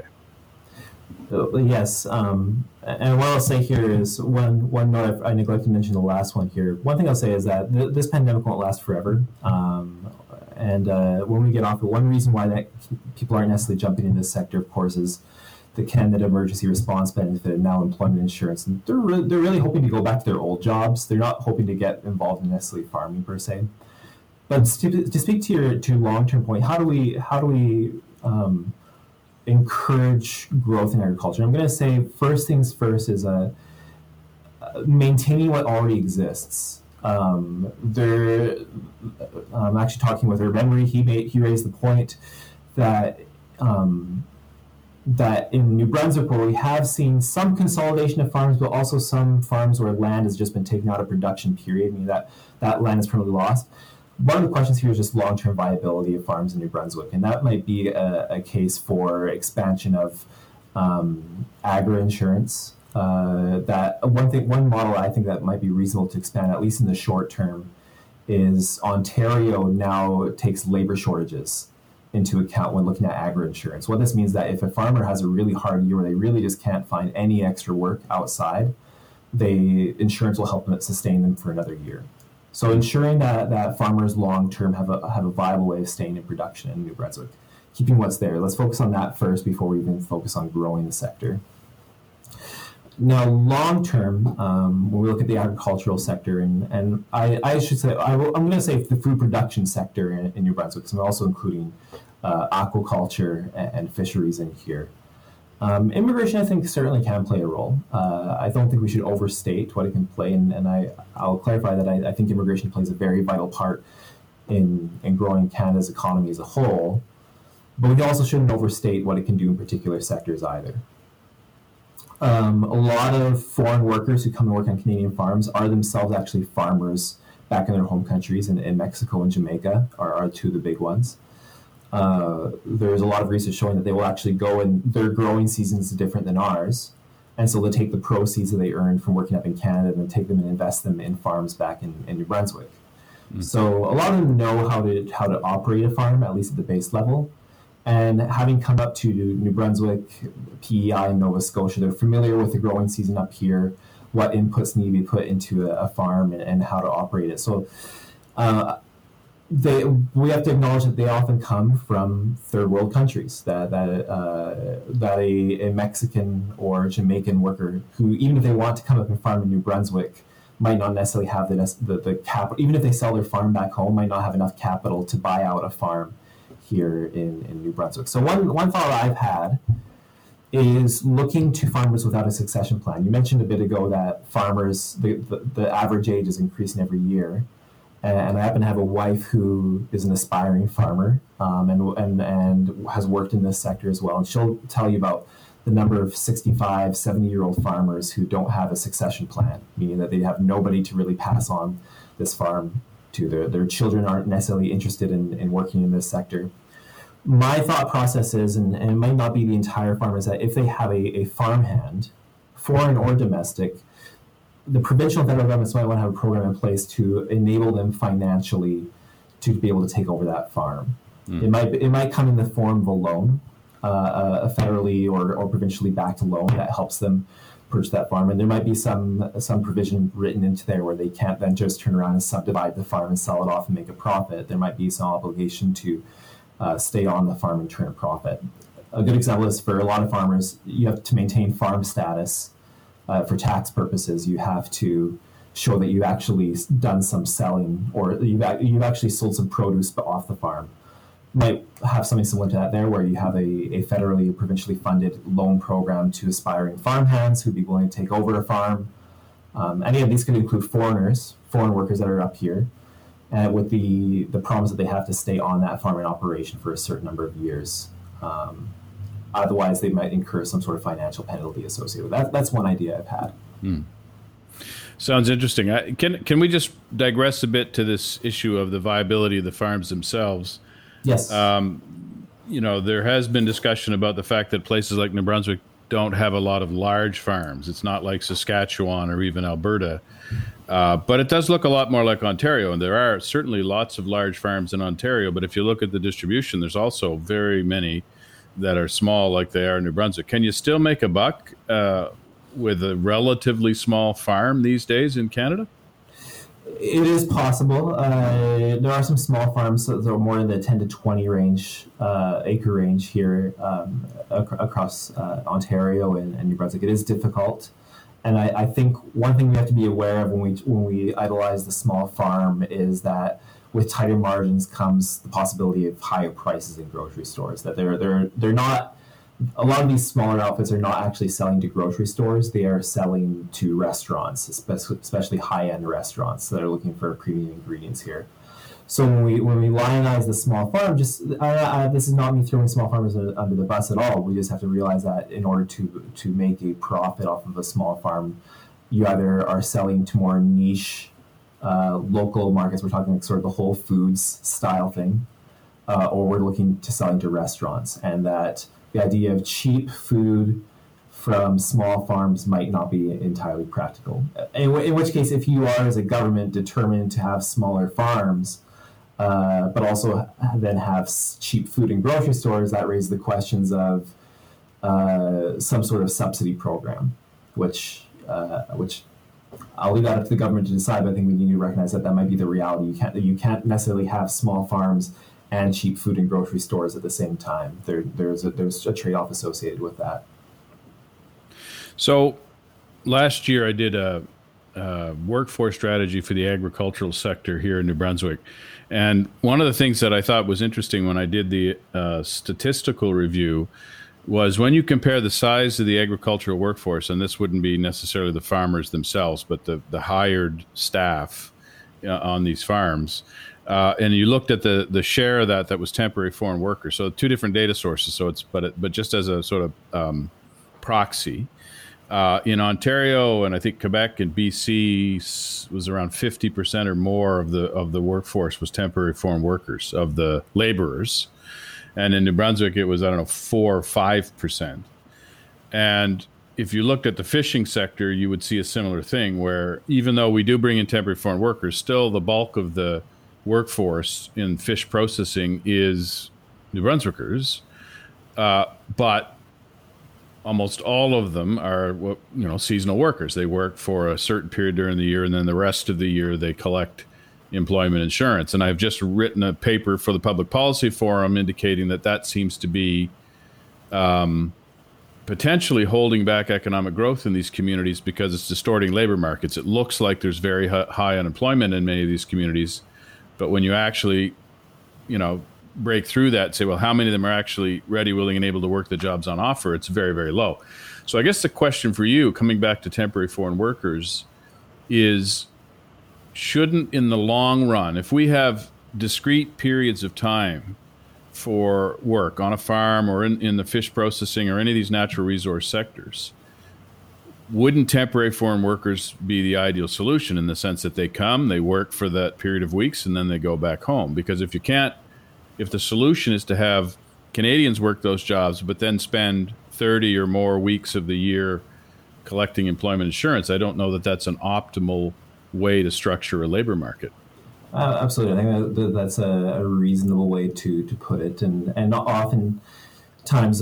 Yes. And what I'll say here is one note I neglected to mention the last one here. One thing I'll say is that this pandemic won't last forever. And when we get off it, one reason why that people aren't necessarily jumping into this sector, of course, is the Canada Emergency Response Benefit and now employment insurance. And they're really hoping to go back to their old jobs. They're not hoping to get involved in necessarily farming per se. But to speak to your long-term point, how do we encourage growth in agriculture? I'm going to say first things first is maintaining what already exists. I'm actually talking with Herb Emery. He raised the point that that in New Brunswick, where we have seen some consolidation of farms, but also some farms where land has just been taken out of production, period, meaning that land is permanently lost. One of the questions here is just long-term viability of farms in New Brunswick, and that might be a case for expansion of agri-insurance. That one model I think that might be reasonable to expand, at least in the short term, is Ontario now takes labor shortages into account when looking at agri-insurance. What this means is that if a farmer has a really hard year where they really just can't find any extra work outside, insurance will help them sustain them for another year. So ensuring that farmers long-term have a viable way of staying in production in New Brunswick, keeping what's there. Let's focus on that first before we even focus on growing the sector. Now, long-term, when we look at the agricultural sector, and I should say, I'm going to say the food production sector in New Brunswick, because I'm also including aquaculture and fisheries in here. Immigration, I think, certainly can play a role. I don't think we should overstate what it can play, and I'll clarify that I think immigration plays a very vital part in growing Canada's economy as a whole, but we also shouldn't overstate what it can do in particular sectors either. A lot of foreign workers who come and work on Canadian farms are themselves actually farmers back in their home countries, in Mexico and Jamaica are two of the big ones. There's a lot of research showing that they will actually go, and their growing seasons are different than ours, and so they'll take the proceeds that they earned from working up in Canada and take them and invest them in farms back in New Brunswick. Mm-hmm. So a lot of them know how to operate a farm, at least at the base level. And having come up to New Brunswick, PEI, and Nova Scotia, they're familiar with the growing season up here, what inputs need to be put into a farm, and how to operate it. So we have to acknowledge that they often come from third world countries, that a Mexican or Jamaican worker who, even if they want to come up and farm in New Brunswick, might not necessarily have the capital, even if they sell their farm back home, might not have enough capital to buy out a farm here in New Brunswick. So one thought I've had is looking to farmers without a succession plan. You mentioned a bit ago that farmers, the average age is increasing every year. And I happen to have a wife who is an aspiring farmer and has worked in this sector as well. And she'll tell you about the number of 65, 70-year-old farmers who don't have a succession plan, meaning that they have nobody to really pass on this farm to. Their children aren't necessarily interested in working in this sector. My thought process is, and it might not be the entire farm, is that if they have a farmhand, foreign or domestic, the provincial and federal governments might want to have a program in place to enable them financially to be able to take over that farm. It might come in the form of a loan, a federally or provincially backed loan that helps them purchase that farm, and there might be some provision written into there where they can't then just turn around and subdivide the farm and sell it off and make a profit. There might be some obligation to stay on the farm and turn a profit. A good example is for a lot of farmers, you have to maintain farm status. For tax purposes, you have to show that you've actually done some selling, or you've actually sold some produce off the farm. Might have something similar to that there, where you have a federally or provincially funded loan program to aspiring farmhands who'd be willing to take over a farm. Any of these could include foreign workers that are up here, with the promise that they have to stay on that farm in operation for a certain number of years. Otherwise, they might incur some sort of financial penalty associated with that. That's one idea I've had. Sounds interesting. Can we just digress a bit to this issue of the viability of the farms themselves? Yes. There has been discussion about the fact that places like New Brunswick don't have a lot of large farms. It's not like Saskatchewan or even Alberta. But it does look a lot more like Ontario, and there are certainly lots of large farms in Ontario. But if you look at the distribution, there's also very many that are small like they are in New Brunswick. Can you still make a buck with a relatively small farm these days in Canada? It is possible. There are some small farms that are more in the 10 to 20 acre range here across Ontario and New Brunswick. It is difficult. And I think one thing we have to be aware of when we idolize the small farm is that with tighter margins comes the possibility of higher prices in grocery stores. That they're not, a lot of these smaller outfits are not actually selling to grocery stores. They are selling to restaurants, especially high-end restaurants that are looking for premium ingredients here. So when we lionize the small farm, this is not me throwing small farmers under the bus at all. We just have to realize that in order to make a profit off of a small farm, you either are selling to more niche local markets. We're talking like sort of the Whole Foods style thing, or we're looking to selling to restaurants, and that the idea of cheap food from small farms might not be entirely practical. In which case, if you are as a government determined to have smaller farms, but also then have cheap food in grocery stores, that raises the questions of some sort of subsidy program, which I'll leave that up to the government to decide. But I think we need to recognize that might be the reality. You can't necessarily have small farms and cheap food in grocery stores at the same time. There's a trade-off associated with that. So last year I did a workforce strategy for the agricultural sector here in New Brunswick. And one of the things that I thought was interesting when I did the statistical review was when you compare the size of the agricultural workforce, and this wouldn't be necessarily the farmers themselves, but the hired staff on these farms, and you looked at the share of that was temporary foreign workers. So two different data sources. So but just as a sort of proxy, in Ontario and I think Quebec and BC was around 50% or more of the workforce was temporary foreign workers, of the laborers. And in New Brunswick, it was, 4 or 5%. And if you looked at the fishing sector, you would see a similar thing where even though we do bring in temporary foreign workers, still the bulk of the workforce in fish processing is New Brunswickers. But almost all of them are, seasonal workers. They work for a certain period during the year, and then the rest of the year they collect employment insurance. And I've just written a paper for the Public Policy Forum indicating that seems to be potentially holding back economic growth in these communities because it's distorting labor markets. It looks like there's very high unemployment in many of these communities, but when you actually, break through that and say, well, how many of them are actually ready, willing, and able to work the jobs on offer, it's very, very low. So I guess the question for you, coming back to temporary foreign workers, is shouldn't, in the long run, if we have discrete periods of time for work on a farm or in the fish processing or any of these natural resource sectors, wouldn't temporary foreign workers be the ideal solution in the sense that they come, they work for that period of weeks, and then they go back home? Because if the solution is to have Canadians work those jobs but then spend 30 or more weeks of the year collecting employment insurance, I don't know that that's an optimal way to structure a labor market. Absolutely. I think that's a reasonable way to put it. And oftentimes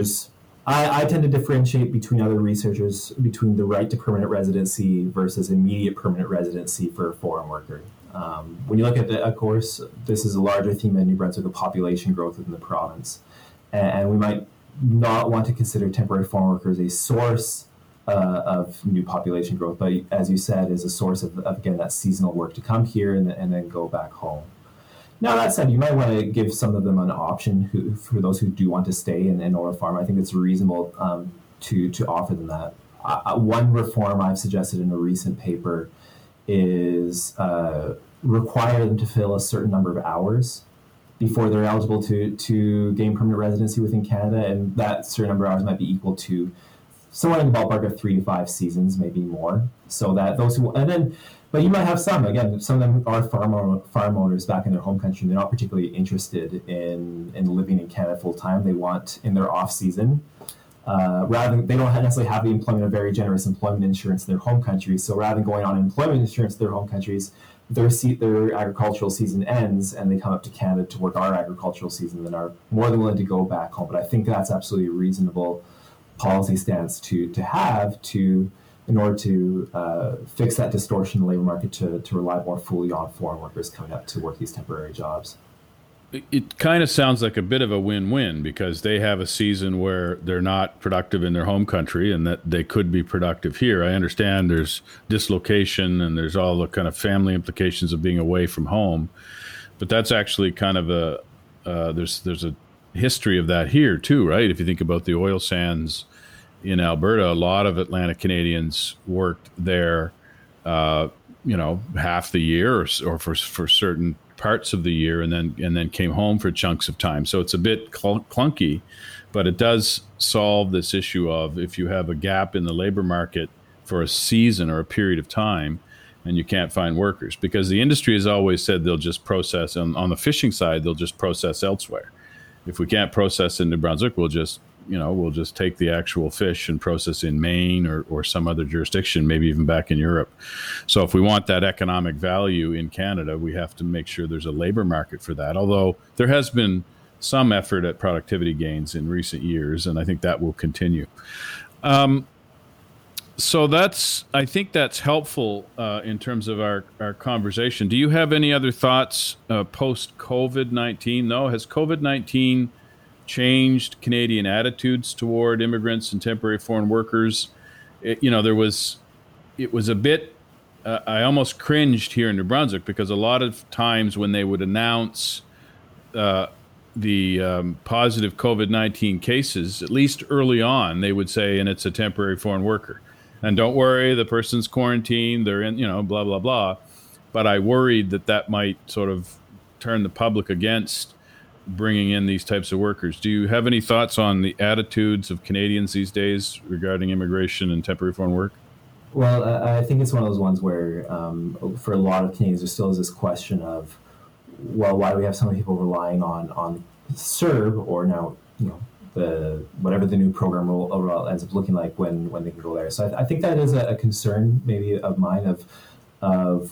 I tend to differentiate between other researchers between the right to permanent residency versus immediate permanent residency for a foreign worker. When you look at of course, this is a larger theme in New Brunswick of population growth within the province. And we might not want to consider temporary foreign workers a source of new population growth, but as you said, is a source of again, that seasonal work to come here and then go back home. Now, that said, you might want to give some of them an option for those who do want to stay and own a farm. I think it's reasonable to offer them that. One reform I've suggested in a recent paper is require them to fill a certain number of hours before they're eligible to gain permanent residency within Canada, and that certain number of hours might be equal to somewhere in the ballpark of 3 to 5 seasons, maybe more. So that those who, but you might have some of them are farm owners back in their home country. They're not particularly interested in living in Canada full time. They want in their off season rather than, they don't necessarily have the employment of very generous employment insurance in their home countries. So rather than going on employment insurance in their home countries, their agricultural season ends and they come up to Canada to work our agricultural season and are more than willing to go back home. But I think that's absolutely a reasonable policy stance to have in order to fix that distortion in the labor market to rely more fully on foreign workers coming up to work these temporary jobs. It kind of sounds like a bit of a win-win because they have a season where they're not productive in their home country and that they could be productive here. I understand there's dislocation and there's all the kind of family implications of being away from home, but that's actually kind of there's a history of that here too, right? If you think about the oil sands in Alberta, a lot of Atlantic Canadians worked there, half the year or for certain parts of the year and then came home for chunks of time. So it's a bit clunky, but it does solve this issue of if you have a gap in the labor market for a season or a period of time and you can't find workers, because the industry has always said they'll just process on the fishing side, they'll just process elsewhere. If we can't process in New Brunswick, we'll just take the actual fish and process in Maine or some other jurisdiction, maybe even back in Europe. So if we want that economic value in Canada, we have to make sure there's a labor market for that. Although there has been some effort at productivity gains in recent years, and I think that will continue. So I think that's helpful in terms of our conversation. Do you have any other thoughts post-COVID-19? No? Has COVID-19 changed Canadian attitudes toward immigrants and temporary foreign workers? It was a bit, I almost cringed here in New Brunswick because a lot of times when they would announce the positive COVID-19 cases, at least early on, they would say, and it's a temporary foreign worker. And don't worry, the person's quarantined, they're in, blah, blah, blah. But I worried that might sort of turn the public against bringing in these types of workers. Do you have any thoughts on the attitudes of Canadians these days regarding immigration and temporary foreign work? Well, I think it's one of those ones where for a lot of Canadians, there still is this question of, well, why do we have so many people relying on CERB or now, whatever the new program overall ends up looking like when they can go there. So I think that is a concern maybe of mine of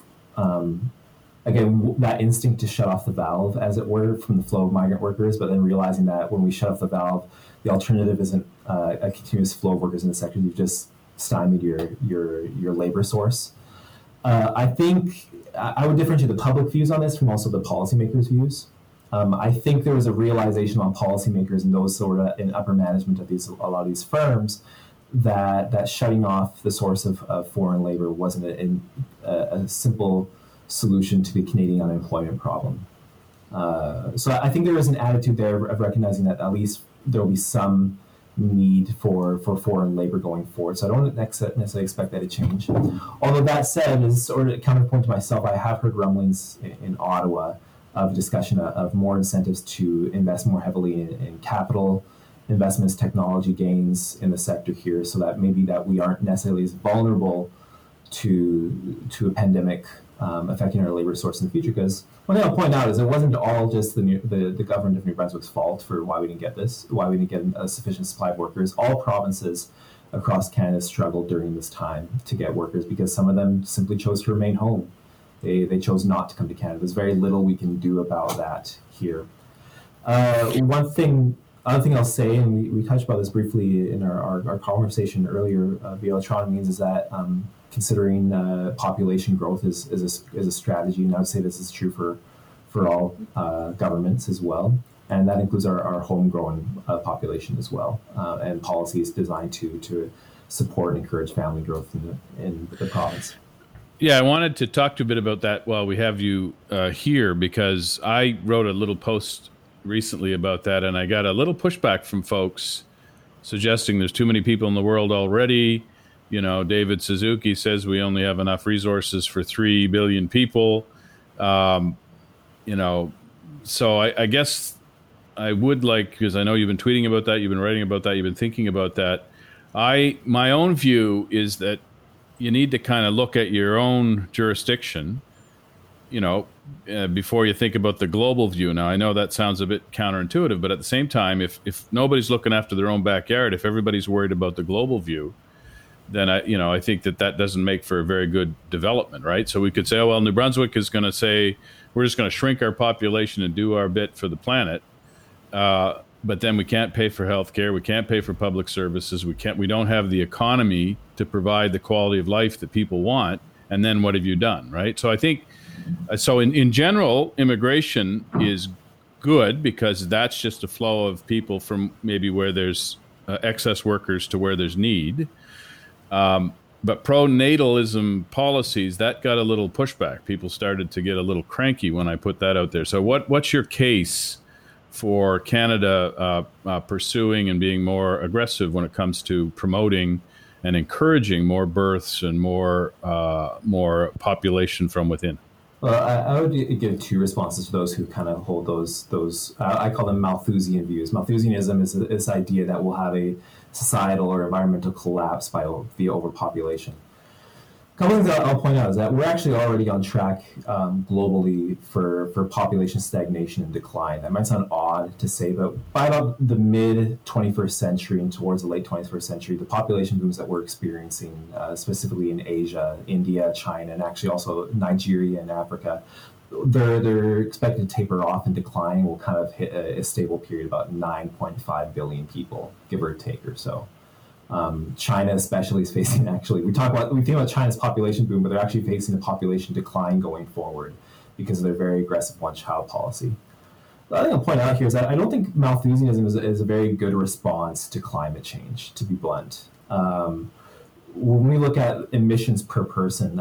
again, that instinct to shut off the valve, as it were, from the flow of migrant workers, but then realizing that when we shut off the valve, the alternative isn't a continuous flow of workers in the sector. You've just stymied your labor source. I think I would differentiate the public views on this from also the policymakers' views. I think there was a realization on policymakers and those sort of in upper management of a lot of these firms that shutting off the source of foreign labor wasn't a simple solution to the Canadian unemployment problem. So I think there is an attitude there of recognizing that at least there will be some need for foreign labor going forward. So I don't necessarily expect that to change. Although that said, as sort of counterpoint to myself, I have heard rumblings in Ottawa of discussion of more incentives to invest more heavily in capital investments, technology gains in the sector here, so that maybe that we aren't necessarily as vulnerable to a pandemic affecting our labor source in the future. Because one thing I'll point out is it wasn't all just the government of New Brunswick's fault for why we didn't get a sufficient supply of workers. All provinces across Canada struggled during this time to get workers because some of them simply chose to remain home. They chose not to come to Canada. There's very little we can do about that here. Other thing I'll say, and we touched about this briefly in our conversation earlier via electronic means, is that considering population growth is a strategy, and I would say this is true for all governments as well, and that includes our homegrown population as well, and policies designed to support and encourage family growth in the province. Yeah, I wanted to talk to you a bit about that while we have you here, because I wrote a little post recently about that, and I got a little pushback from folks suggesting there's too many people in the world already. David Suzuki says we only have enough resources for 3 billion people. So I guess I would like, because I know you've been tweeting about that, you've been writing about that, you've been thinking about that. My own view is that you need to kind of look at your own jurisdiction. before you think about the global view. Now, I know that sounds a bit counterintuitive, but at the same time, if nobody's looking after their own backyard, if everybody's worried about the global view, then I think that doesn't make for a very good development, right? So we could say, oh, well, New Brunswick is going to say, we're just going to shrink our population and do our bit for the planet. But then we can't pay for healthcare. We can't pay for public services. We don't have the economy to provide the quality of life that people want. And then what have you done, right? So I think, in general, immigration is good because that's just a flow of people from maybe where there's excess workers to where there's need. But pronatalism policies, that got a little pushback. People started to get a little cranky when I put that out there. So what's your case for Canada pursuing and being more aggressive when it comes to promoting and encouraging more births and more population from within? Well, I would give two responses to those who kind of hold those I call them Malthusian views. Malthusianism is this idea that we'll have a societal or environmental collapse via overpopulation. A couple things I'll point out is that we're actually already on track globally for population stagnation and decline. That might sound odd to say, but by about the mid-21st century and towards the late 21st century, the population booms that we're experiencing, specifically in Asia, India, China, and actually also Nigeria and Africa, they're expected to taper off and decline. Will kind of hit a stable period, about 9.5 billion people, give or take or so. China especially is facing, we think about China's population boom, but they're actually facing a population decline going forward because of their very aggressive one-child policy. The other thing I'll point out here is that I don't think Malthusianism is a very good response to climate change, to be blunt. When we look at emissions per person,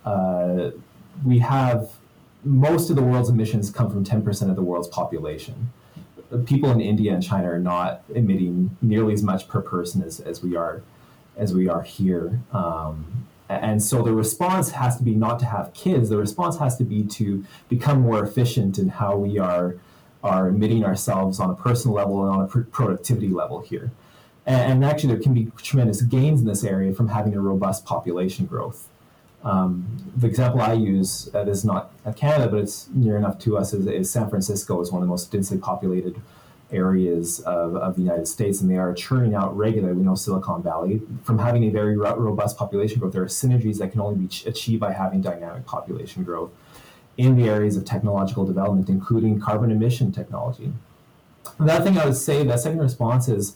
we have most of the world's emissions come from 10% of the world's population. People in India and China are not emitting nearly as much per person as we are here. And so the response has to be not to have kids. The response has to be to become more efficient in how we are emitting ourselves on a personal level and on a productivity level here. And actually there can be tremendous gains in this area from having a robust population growth. The example I use, that is not Canada, but it's near enough to us, is San Francisco is one of the most densely populated areas of the United States, and they are churning out regularly. We know Silicon Valley, from having a very robust population growth, there are synergies that can only be achieved by having dynamic population growth in the areas of technological development, including carbon emission technology. Another thing I would say, that second response is,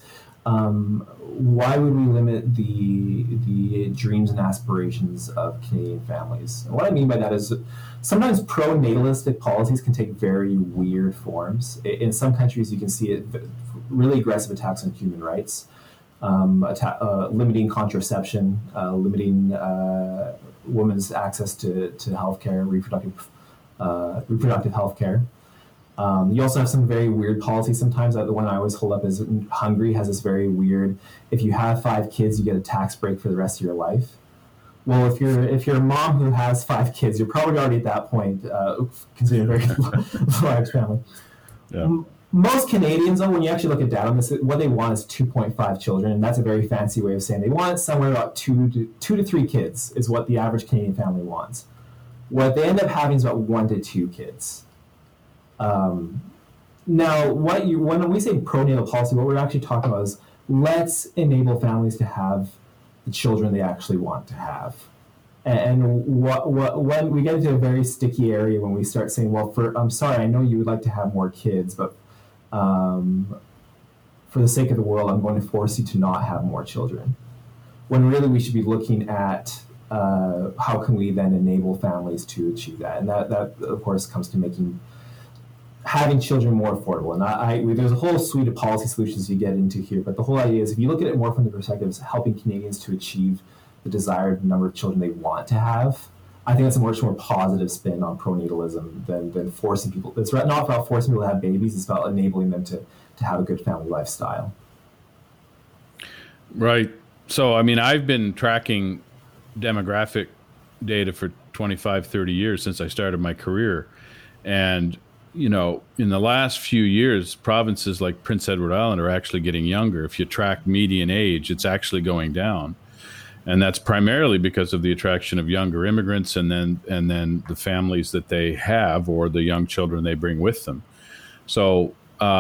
why would we limit the dreams and aspirations of Canadian families? And what I mean by that is sometimes pro-natalistic policies can take very weird forms. In some countries, you can see it, really aggressive attacks on human rights, limiting contraception, limiting women's access to healthcare, reproductive healthcare. You also have some very weird policies sometimes. The one I always hold up is Hungary has this very weird, if you have 5 kids, you get a tax break for the rest of your life. Well, if you're a mom who has 5 kids, you're probably already at that point, considering a very large family. Yeah. Most Canadians, though, when you actually look at data on this, what they want is 2.5 children, and that's a very fancy way of saying they want somewhere about 2 to 3 kids is what the average Canadian family wants. What they end up having is about 1 to 2 kids. Now, when we say pronatal policy, what we're actually talking about is let's enable families to have the children they actually want to have. And when we get into a very sticky area when we start saying, well, I'm sorry, I know you would like to have more kids, but for the sake of the world, I'm going to force you to not have more children. When really we should be looking at how can we then enable families to achieve that. And that of course, comes to having children more affordable. And there's a whole suite of policy solutions you get into here, but the whole idea is if you look at it more from the perspective of helping Canadians to achieve the desired number of children they want to have, I think that's a much more positive spin on pronatalism than forcing people. It's not about forcing people to have babies, it's about enabling them to have a good family lifestyle. Right. So, I mean, I've been tracking demographic data for 25, 30 years since I started my career. And you know, in the last few years, provinces like Prince Edward Island are actually getting younger. If you track median age, it's actually going down. And that's primarily because of the attraction of younger immigrants and then the families that they have or the young children they bring with them. So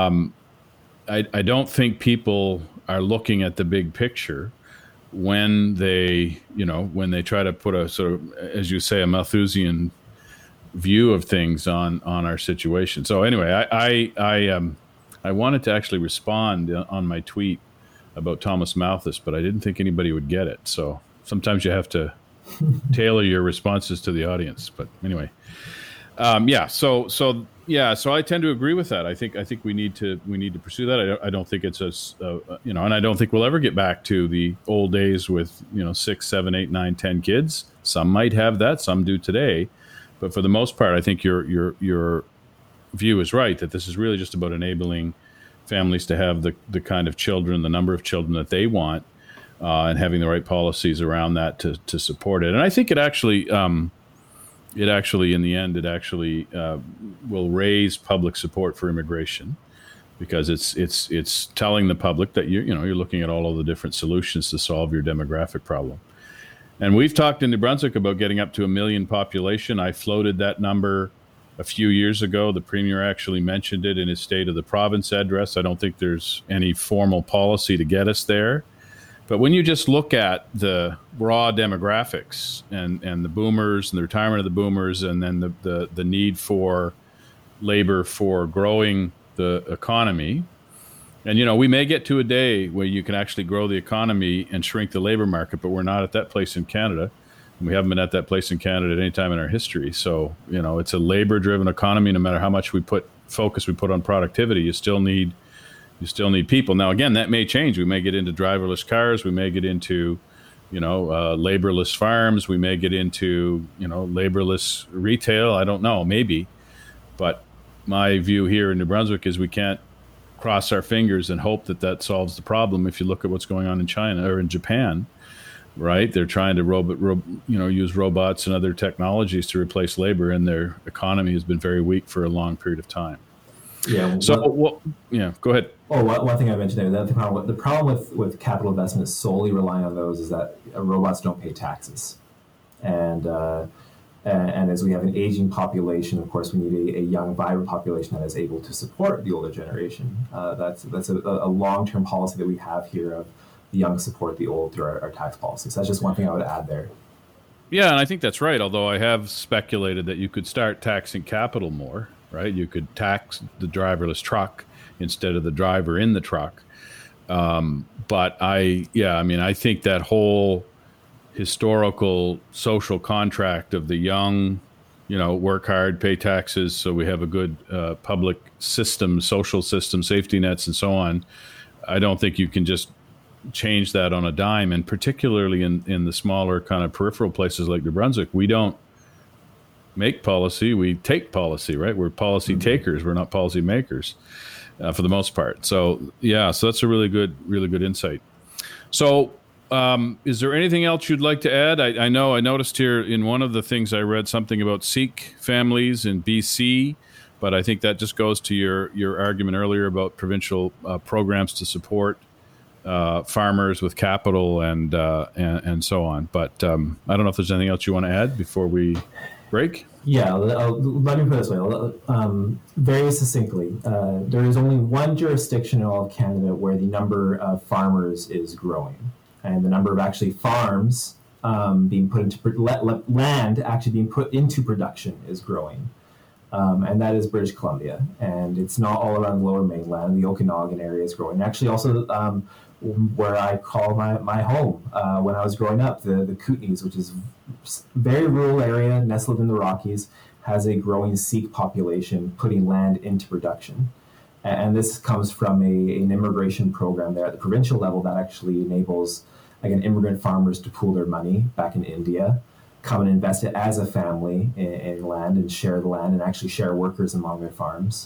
I don't think people are looking at the big picture when they try to put a sort of, as you say, a Malthusian view of things on our situation. So anyway, I wanted to actually respond on my tweet about Thomas Malthus, but I didn't think anybody would get it. So sometimes you have to tailor your responses to the audience. But anyway, So I tend to agree with that. I think we need to pursue that. I don't think it's and I don't think we'll ever get back to the old days with 6, 7, 8, 9, 10 kids. Some might have that, some do today, but for the most part, I think your view is right that this is really just about enabling families to have the kind of children, the number of children that they want, and having the right policies around that to support it. And I think it actually in the end, will raise public support for immigration, because it's telling the public that you're looking at all of the different solutions to solve your demographic problem. And we've talked in New Brunswick about getting up to 1 million population. I floated that number a few years ago. The Premier actually mentioned it in his State of the Province address. I don't think there's any formal policy to get us there. But when you just look at the raw demographics and the boomers and the retirement of the boomers, and then the need for labor for growing the economy, and we may get to a day where you can actually grow the economy and shrink the labor market, but we're not at that place in Canada. And we haven't been at that place in Canada at any time in our history. So, it's a labor-driven economy. No matter how much focus we put on productivity, you still need people. Now, again, that may change. We may get into driverless cars. We may get into, laborless farms. We may get into, laborless retail. I don't know, maybe. But my view here in New Brunswick is we can't cross our fingers and hope that solves the problem. If you look at what's going on in China or in Japan, right? They're trying to use robots and other technologies to replace labor, and their economy has been very weak for a long period of time. Yeah. So, go ahead. Oh, one thing I mentioned there, that the problem with capital investment solely relying on those is that robots don't pay taxes. And as we have an aging population, of course, we need a young, vibrant population that is able to support the older generation. That's a long-term policy that we have here of the young support the old through our tax policies. So that's just one thing I would add there. Yeah, and I think that's right, although I have speculated that you could start taxing capital more, right? You could tax the driverless truck instead of the driver in the truck. But I think that whole historical social contract of the young, work hard, pay taxes, so we have a good public system, social system, safety nets, and so on. I don't think you can just change that on a dime, and particularly in the smaller kind of peripheral places like New Brunswick, we don't make policy, we take policy, right? We're policy takers, we're not policy makers for the most part. So so that's a really good insight. So is there anything else you'd like to add? I know I noticed here in one of the things I read something about Sikh families in BC, but I think that just goes to your argument earlier about provincial programs to support farmers with capital and so on. But I don't know if there's anything else you want to add before we break. Yeah, let me put it this way. Very succinctly, there is only one jurisdiction in all of Canada where the number of farmers is growing, and the number of actually farms being put into land actually being put into production is growing. And that is British Columbia, and it's not all around the Lower Mainland. The Okanagan area is growing. Actually, also where I call my home when I was growing up, the Kootenays, which is a very rural area nestled in the Rockies, has a growing Sikh population putting land into production. And this comes from an immigration program there at the provincial level that actually enables, again, immigrant farmers to pool their money back in India, come and invest it as a family in land and share the land and actually share workers among their farms.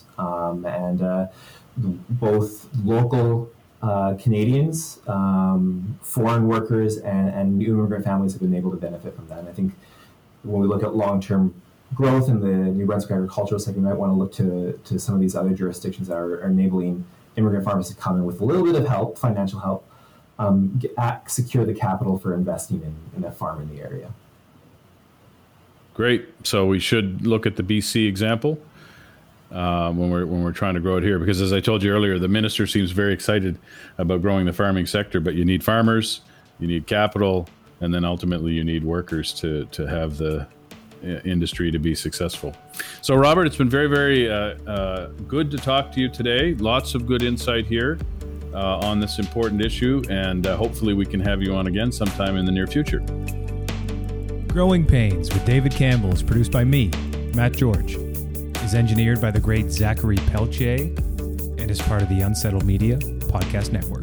Both local Canadians, foreign workers, and new immigrant families have been able to benefit from that. And I think when we look at long-term growth in the New Brunswick agricultural sector, we might want to look to some of these other jurisdictions that are enabling immigrant farmers to come in with a little bit of help, financial help, secure the capital for investing in a farm in the area. Great. So we should look at the BC example when we're trying to grow it here, because as I told you earlier, the minister seems very excited about growing the farming sector, but you need farmers, you need capital, and then ultimately you need workers to have the industry to be successful. So Robert, it's been very, very good to talk to you today. Lots of good insight here on this important issue, and hopefully we can have you on again sometime in the near future. Growing Pains with David Campbell is produced by me, Matt George, is engineered by the great Zachary Peltier, and is part of the Unsettled Media Podcast Network.